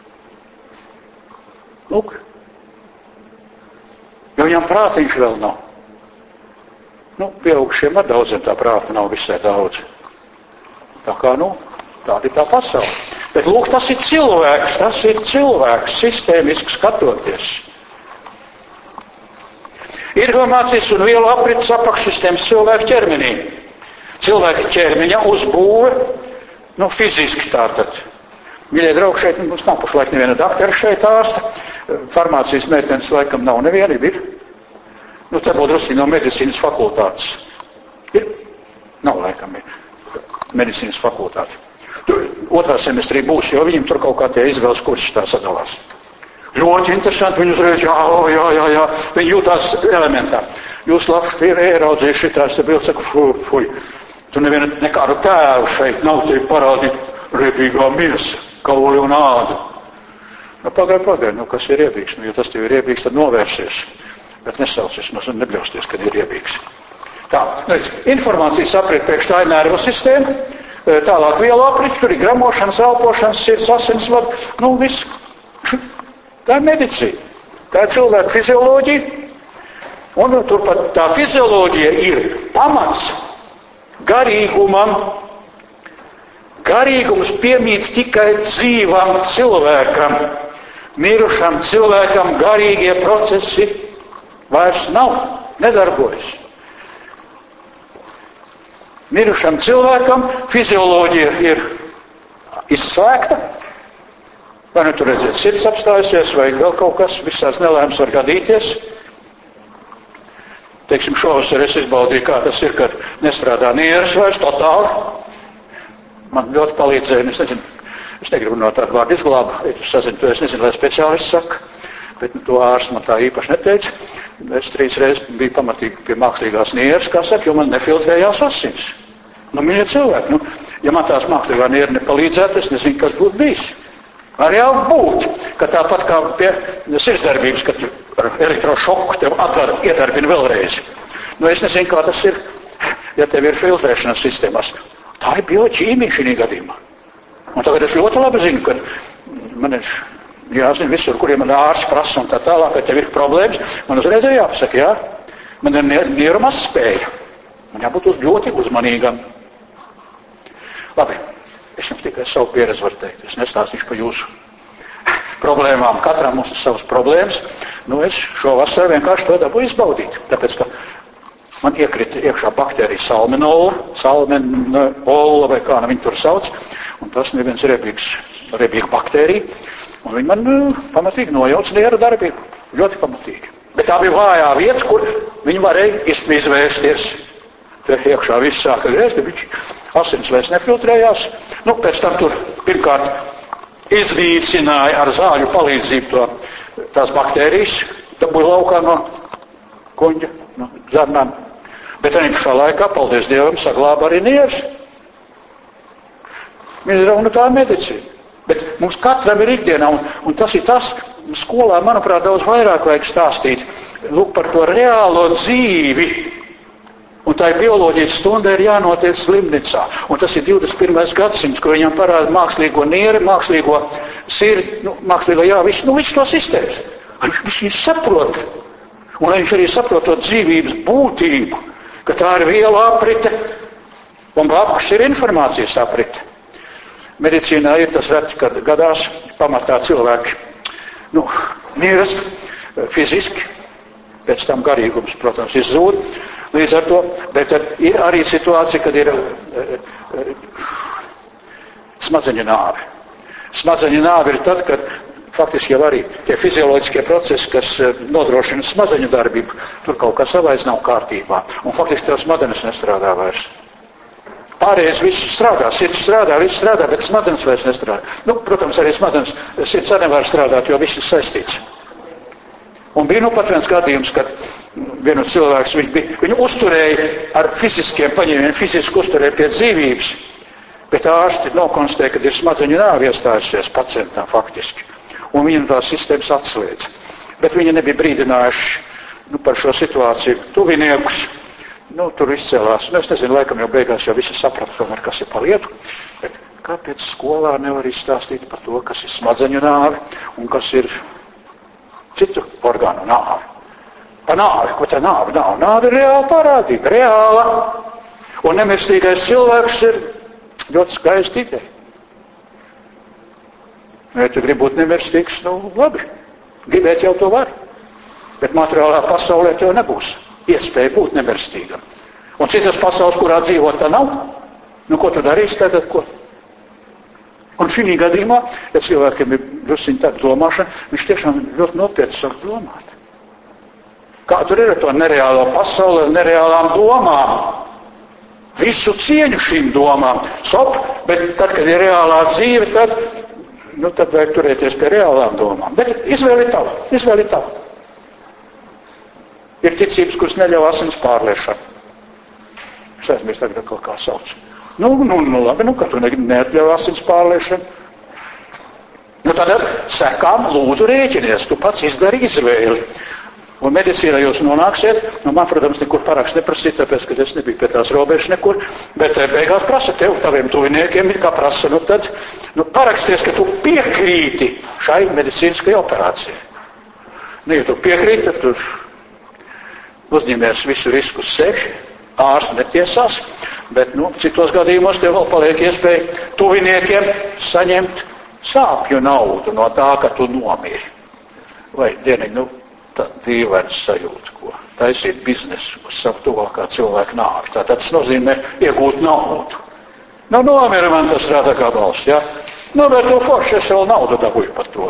Lūk. Jo viņam prātiņš vēl nav. Pieaugšiem ar daudziem tā prāta nav visai daudz. Tā kā, tāda ir tā pasaule. Bet lūk, tas ir cilvēks, sistēmiski skatoties. Informācijas un vielu aprits apakšsistēmas cilvēku ķermenī. Cilvēka ķermeņa uzbūve, fiziski tātad. Mīļie draugi, šeit mums nav pašlaik neviena daktera šeit ārsta. Farmācijas meitenes laikam nav neviena, ir. Te būtu drusku no medicīnas fakultātes. Ir? Nav laikam medicīnas fakultāte. Tur otrā semestrī būs, jo viņiem tur kaut kā tie izvēles kursi tā sadalās. Ļoti interesanti, viņi uzreiz, jā, viņi jūtās elementā. Jūs labši ir ieraudzījuši šitās, tad bilds saka, fuj, tu nevienu nekādu tēvu šeit nav te parādīt riebīgā miesa, kauli un ādu. Pagaid, kas ir riebīgs, jo tas tev ir riebīgs, tad novērsies. Bet nesaucies, nebļausties, kad ir riebīgs. Tā, informācijas aprit priekš tā ir nervu sistēma, tālāk vielu aprit, tur ir gramošanas, elpošanas, sirds, asinsvadu, viss. Tā ir medicīna, tā ir cilvēka fizioloģija, un turpat tā fizioloģija ir pamats garīgumam. Garīgums piemīt tikai dzīvam cilvēkam, mirušam cilvēkam garīgie procesi vairs nav, nedarbojas. Mirušam cilvēkam fizioloģija ir izslēgta, vai tur redzēt sirds apstājusies, vai vēl kaut kas, visās nelēmas var gadīties. Teiksim, šovasar es izbaudīju, kā tas ir, kad nestrādā nieres vairs totāli. Man ļoti palīdzēja, es negribu no tādu vārdu izglābu, es nezinu, vai speciālists saka, bet to ārsts man tā īpaši neteica. Es 3 reizes biju pamatīgi pie mākslīgās nieres, kā saka, jo man nefiltrējās asins. Mīļie cilvēki, ja man tās mākslīgā niera nepalīdzētu, es nezinu, kas būtu bijis. Arī jau būt, ka tāpat kā pie sirdsdarbības, kad ar elektrošoku tev iedarbina vēlreiz. Es nezinu, kā tas ir, ja tev ir filtrēšanas sistēmas. Tā ir bioķīmija šī gadījumā. Un tagad es ļoti labi zinu, ka man ir jāzina visur, kuriem man ārsts prasa un tā tālāk, ka tev ir problēmas. Man uzreiz ir jāpasaka, jā, man ir nieru mazspēja. Man jābūt ļoti uzmanīgam. Labi, es jums tikai savu pieredzi varu teikt. Es nestāstīšu par jūsu problēmām. Katram mums ir savas problēmas. Es šo vasaru vienkārši to dabūju izbaudīt. Tāpēc, ka man iekrita iekšā baktērija salmonella vai kā viņi tur sauc, un tas neviens riebīga baktērija, un viņi man pamatīgi nojauc nieru darbību, ļoti pamatīgi. Bet tā bija vājā vieta, kur viņi varēja izvēsties. Te iekšā viss sāka grēst, asins vairs nefiltrējās, pēc tam tur pirmkārt izvīcināja ar zāļu palīdzību tās baktērijas, dabūja laukā no kuņģa, no zarnām. Bet arī pašā laikā, paldies Dievam, saglāba arī nieres. Tā ir medicīna. Bet mums katram ir ikdienā, un tas ir tas, skolā, manuprāt, daudz vairāk vajag stāstīt. Lūk, par to reālo dzīvi. Un tā ir bioloģijas stunda ir jānotiek slimnīcā. Un tas ir 21. gadsimts, kur viņam parāda mākslīgo nieri, mākslīgo sirdi, visu to sistēmas. Viņš saprot. Un viņš arī saprot to dzīvības būtību, ka tā ir vielu aprite, un blakus ir informācijas aprite. Medicīnā ir tas reti, kad gadās pamatā cilvēki, mirst fiziski, pēc tam garīgums, protams, izzūd, līdz ar to, bet ir arī situācija, kad ir smadzeņu nāve. Smadzeņu nāve ir tad, kad faktiski jau arī tie fizioloģiskie procesi, kas nodrošina smadzeņu darbību, tur kaut kas savaiz nav kārtībā. Un faktiski tev smadzenes nestrādā vairs. Pārējais viss strādā, sirds strādā, viss strādā, bet smadzenes vairs nestrādā. Protams, arī smadzenes sirds arī nevar strādāt, jo viss ir saistīts. Un bija pat viens gadījums, kad viens cilvēks, viņu uzturēja ar fiziskiem paņēmieniem, fiziski uzturēja pie dzīvības, bet ārsti nokonstatēja, ka ir smadzeņu nāve iestājusies pacientam faktiski. Un viņam tās sistēmas atslēdz. Bet viņi nebija brīdinājuši par šo situāciju tuviniekus. Tur izcēlās. Es nezinu, laikam jau beigās jau visi saprata, tomēr, kas ir pa lietu. Bet kāpēc skolā nevar izstāstīt par to, kas ir smadzeņu nāve un kas ir citu orgānu nāve? Pa nāvi, ko tā nāve? Nāve ir reāla parādība, reāla. Un nemirstīgais cilvēks ir ļoti skaisti ideja. Ja tu gribi būt nemirstīgs, labi. Gribēt jau to var. Bet materiālā pasaulē tev nebūs iespēja būt nemirstīgam. Un citas pasaules, kurā dzīvot, tā nav. Ko tu darīsi tagad, ko? Un šī gadījumā, ja cilvēkiem ir drusciņi tāda domāšana, viņš tiešām ļoti nopietni sāk domāt. Kā tur ir ar to nereālo pasauli, nereālām domām? Visu cieņu šīm domām. Stop, bet tad, kad ir reālā dzīve, tad vajag turēties pie reālām domām. Bet izvēli tavu. Ir ticības, kuras neļauj asins pārliešanu. Es aizmirst tagad kaut kā sauc. Labi, ka tu neatļauj asins pārliešanu. Tad ar sekām lūdzu rēķinies, tu pats izdari izvēli. Un medicīnā jūs nonāksiet, man, protams, nekur paraksts neprasīt, tāpēc, ka es nebiju pie tās robežas nekur, bet beigās prasa tev, taviem tuviniekiem, kā prasa, tad paraksties, ka tu piekrīti šai medicīniskai operācijai. Ja tu piekrīti, tad tu uzņemies visu risku sevi, ārsts netiesās, bet, citos gadījumos tev vēl paliek iespēja tuviniekiem saņemt sāpju naudu no tā, ka tu nomiri. Vai, dienīgi, tā dīvains sajūta, ko taisīt biznesu uz savu tuvākā cilvēka nāvi. Tātad tas nozīmē iegūt naudu. Nomira man tas rāda kā balss, ja? Bet tu forši es vēl naudu dabūju par to.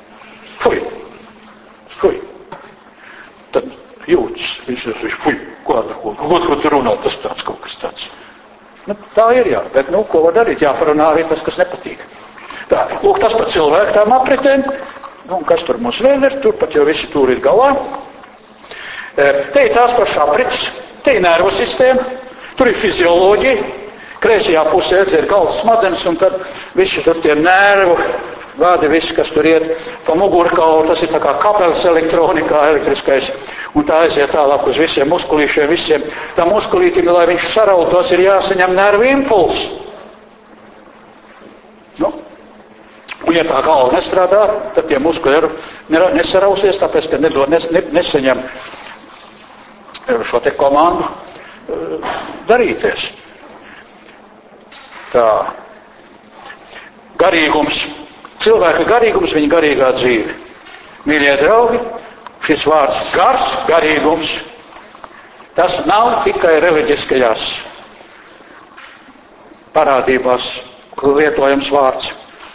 Fuj. Tad jūtas, viņš ko tu runā, tas tāds kaut kas tāds. Tā ir, jā, bet, ko var darīt? Jāparunā arī tas, kas nepatīk. Tā, lūk, tas par cilvēku tām apritēm. Un kas tur mums vēl ir? Tur pat jau visi tur ir galā. Te ir tās pašas aprites, te ir nervu sistēma, tur ir fizioloģija, kreisajā pusē ir galvas smadzenes, un tad visi tur tie nervu vādi, visi, kas tur iet pa mugurkaulu, tas ir tā kā kabelis elektronikā, elektriskais, un tā aiziet tālāk uz visiem muskulīšiem, visiem. Tā muskulītim, lai viņš sarautos, ir jāsaņem nervu impulss. Un ja tā galva nestrādā, tad tie muskuļi nesarausies, tāpēc, ka nesaņem šo te komandu darīties. Tā. Garīgums. Cilvēka garīgums, viņa garīgā dzīve. Mīļie draugi, šis vārds gars, garīgums, tas nav tikai reliģiskajās parādībās lietojams vārds.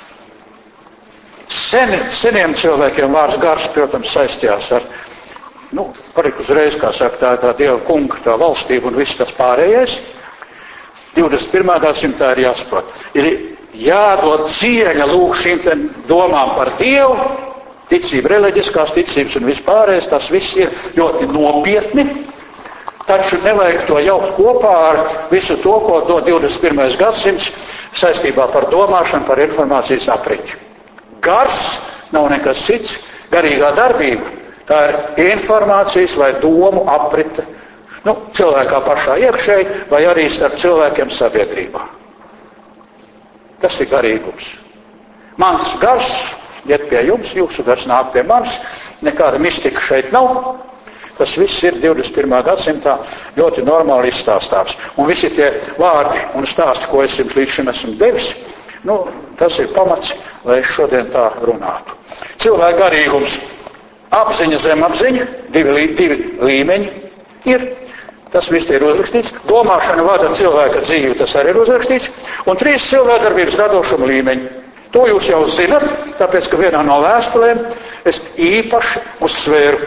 Seniem cilvēkiem vārds gars, protams, saistījās ar, parik uzreiz, kā saka, tā Dieva kunga, tā valstība un viss tas pārējais. 21. gadsimtā ir jāsaprot. Ir jādod cieņa lūk šīm domām par Dievu, ticība, reliģiskās ticības un vispārējais, tas viss ir ļoti nopietni, taču nevajag to jaukt kopā ar visu to, ko dod 21. gadsimts saistībā par domāšanu, par informācijas apriti. Gars nav nekas cits, garīgā darbība, tā ir informācijas vai domu aprite, cilvēkā pašā iekšēji, vai arī starp cilvēkiem sabiedrībā. Tas ir garīgums. Mans gars iet pie jums, jūsu gars nāk pie manis, nekāda mistika šeit nav. Tas viss ir 21. gadsimtā ļoti normāli izstāstāms. Un visi tie vārdi un stāsti, ko es jums līdz šim esmu devis, tas ir pamats, lai es šodien tā runātu. Cilvēka garīgums, apziņa, zemapziņa, divi līmeņi ir. Tas viss ir uzrakstīts. Domāšana vada cilvēka dzīvi, tas arī ir uzrakstīts. Un 3 cilvēkdarbības radošuma līmeņi. To jūs jau zinat, tāpēc, ka vienā no vēstulēm es īpaši uzsvēru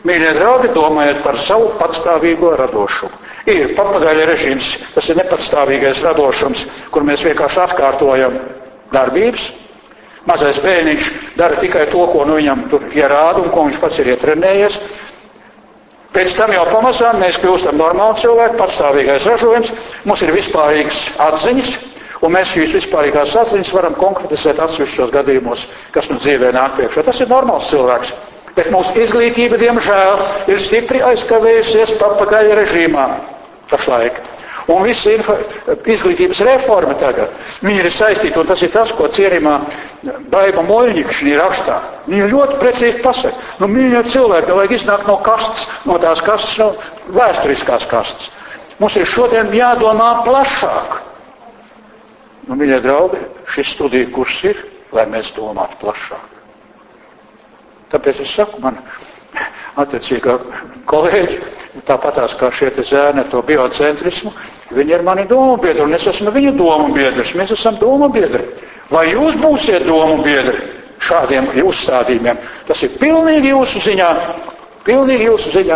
Mīļie draugi, domājiet par savu patstāvīgo radošumu. Ir papagaļa režīms, tas ir nepatstāvīgais radošums, kur mēs vienkārši atkārtojam darbības. Mazais bērniņš dara tikai to, ko viņam tur ierāda un ko viņš pats ir ietrenējies. Pēc tam jau pamazām mēs kļūstam normāli cilvēki, patstāvīgais ražojums, mums ir vispārīgas atziņas, un mēs šīs vispārīgās atziņas varam konkretizēt atsevišķos gadījumos, kas nu dzīvē nāk priekšā. Tas ir normāls cilvēks. Bet mūsu izglītība, diemžēl, ir stipri aizkavējusies papagaļa režīmā pašlaik. Un visa izglītības reforma tagad, viņa ir saistīta, un tas ir tas, ko cienījumā Baiba Moļņika šī rakstā. Viņa ļoti precīzi pasaka, mīļie cilvēki, vajag iznākt no kastes, no tās kastes, no vēsturiskās kastes. Mums ir šodien jādomā plašāk. Mīļie draugi, šis studiju kurs ir, lai mēs domātu plašāk. Tāpēc es saku, man attiecīgā kolēģi, tāpatās kā šie te zēni to biocentrismu, viņi ir mani domu biedri, un es esmu viņu domu biedrs. Mēs esam domu biedri. Vai jūs būsiet domu biedri šādiem uzstādījumiem? Tas ir pilnīgi jūsu ziņā. Pilnīgi jūsu ziņā.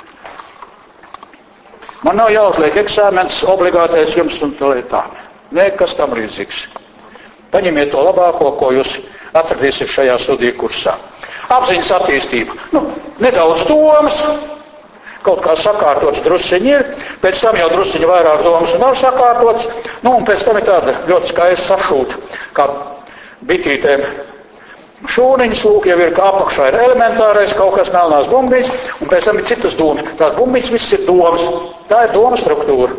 Man nav jāuzliek eksāmens obligātais jums un to ir tā. Nekas tam līdzīgs. Paņemiet to labāko, ko jūs atradīsiet šajā studiju kursā. Apziņas attīstība. Nedaudz domas, kaut kā sakārtots drusciņi ir, pēc tam jau drusciņi vairāk domas un nav sakārtots, un pēc tam ir tāda ļoti skaista sašūta, kā bitītēm. Šūniņas, lūk, jau ir kā apakšā ir elementārais, kaut kas melnās bumbiņas, un pēc tam ir citas domas. Tās bumbiņas viss ir domas. Tā ir doma struktūra.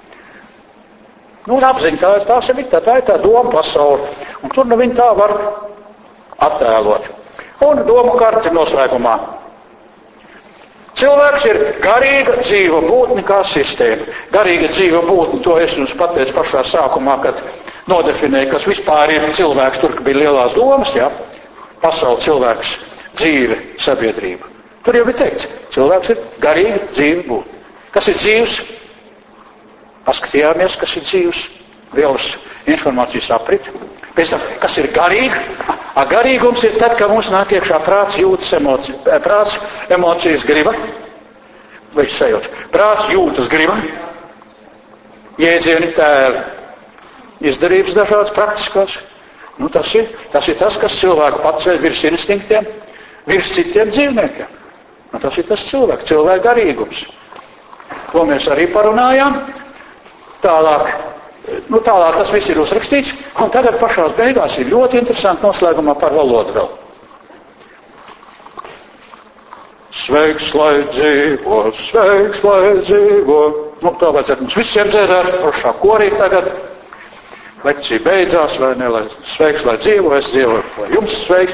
Un apziņa, tā ir tā doma pasaule. Un tur viņi tā var attēlot. Un domu karti noslēgumā. Cilvēks ir garīga dzīva būtne kā sistēma. Garīga dzīva būtne, to es jums pateicu pašā sākumā, kad nodefinēju, kas vispār ir cilvēks, tur bija lielās domas, jā. Pasaule, cilvēks, dzīve, sabiedrība. Tur jau bija teikts, cilvēks ir garīga dzīva būtne. Kas ir dzīvs? Paskatījāmies, kas ir dzīvs. Vielas informācijas aprit. Pēc tam, kas ir garīgi? Garīgums ir tad, kad mums nāk iekšā prāts, jūtas emocijas. Prāts, emocijas, griba. Vai sajūta? Prāts, jūtas, griba. Jēdzieni, tēli. Izdarības dažādas praktiskās. Tas ir tas, kas cilvēku paceļ virs instinktiem, virs citiem dzīvniekiem. Tas ir tas cilvēka garīgums. To mēs arī parunājām. Tālāk tas viss ir uzrakstīts, un tagad pašās beigās ir ļoti interesanti noslēgumā par valodu vēl. Sveiks, lai dzīvo, sveiks, lai dzīvo. Tā vajadzētu mums visiem dziedāt, pašā korī tagad. Lekcija beidzās, vai ne, lai sveiks, lai dzīvo, es dzīvoju, lai jums sveiks.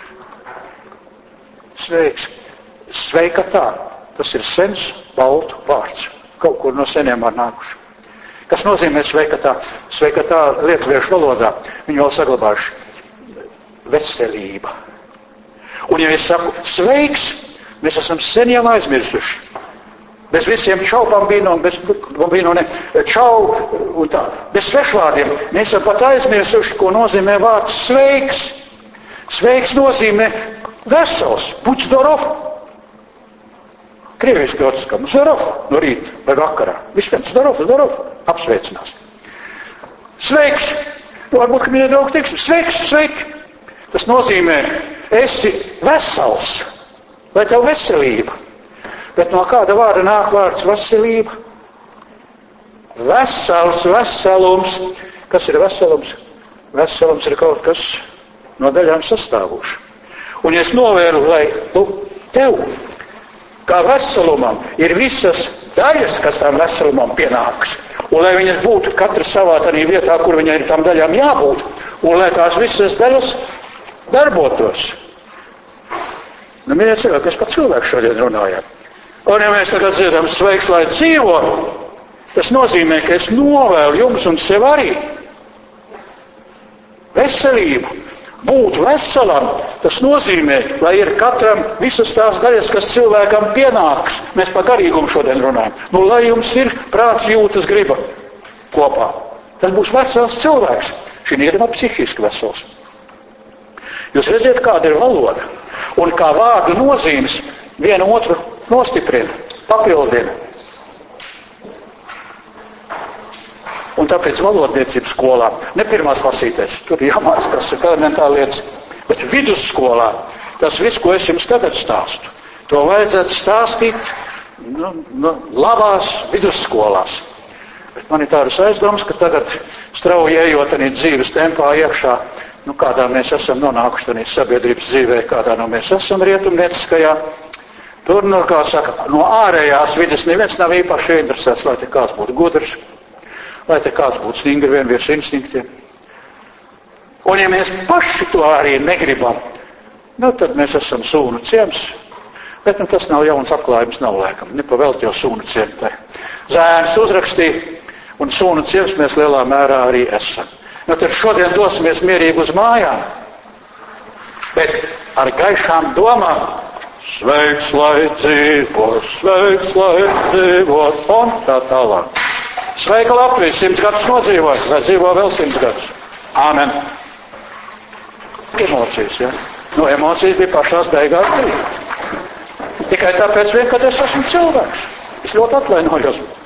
Sveiks. Sveikatā. Tas ir sens baltu vārds. Kaut kur no seniem var nākuši. Kas nozīmē sveikatā? Sveikatā lietuviešu valodā viņi vēl saglabājuši veselība. Un ja es saku sveiks, mēs esam sen jau aizmirsuši. Bez visiem čau bambino, čau un tā. Bez svešvārdiem mēs esam pat aizmirsuši, ko nozīmē vārds sveiks. Sveiks nozīmē vesels, buď zdorov. Krieviski otskam, zdorov, no rīta vai vakarā. Vispēc zdorov, apsveicinās. Sveiks, varbūt, ka mīļie draugi teikšu, sveiki. Tas nozīmē, esi vesels, vai tev veselība. Bet no kāda vārda nāk vārds veselība? Vesels, veselums. Kas ir veselums? Veselums ir kaut kas no daļām sastāvošs. Un ja es novēlu, lai tev, kā veselumam, ir visas daļas, kas tam veselumam pienāks, un lai viņas būtu katra savā tādā vietā, kur viņai ir tam daļām jābūt, un lai tās visas daļas darbotos. Mīļie cilvēki, es par cilvēku šodien runājam. Un ja mēs tagad dzirdam sveiks, lai dzīvo, tas nozīmē, ka es novēlu jums un sev arī veselību. Būt veselam, tas nozīmē, lai ir katram visas tās daļas, kas cilvēkam pienāks. Mēs par garīgumu šodien runājam. Lai jums ir prāts, jūtas, griba kopā. Tas būs vesels cilvēks. Šī ir psihiski vesels. Jūs redziet, kāda ir valoda. Un kā vārdu nozīmes vienu otru nostiprina, papildina. Un tāpēc valodniecības skolā, ne pirmās klasītēs, tur jāmācās elementāri lietas, bet vidusskolā tas viss, ko es jums tagad stāstu, to vajadzētu stāstīt labās vidusskolās. Bet man ir tādas aizdomas, ka tagad strauji ejot arī dzīves tempā iekšā, kādā mēs esam nonākuši tādā sabiedrības dzīvē, kādā mēs esam rietumnieciskajā, tur, kā saka, no ārējās vides neviens nav īpaši interesēts, lai te kāds būtu gudrs, lai te kāds būtu stingri vien virs instinktiem. Un ja mēs paši to arī negribam, tad mēs esam sūnu ciems, bet tas nav jauns atklājums, nav laikam, nepavēlt jau sūnu ciemtai. Zēns uzrakstīja, un sūnu ciems mēs lielā mērā arī esam. Tad šodien dosimies mierīgi uz mājām, bet ar gaišām domām, sveiks, lai dzīvot, un tā tālāk. Sveika Latvija, 100 gadus nodzīvoja, vai dzīvo vēl 100 gadus? Āmen. Emocijas, ja? Emocijas bija pašās beigās arī. Tikai tāpēc vien, kad es esmu cilvēks. Es ļoti atvainojos.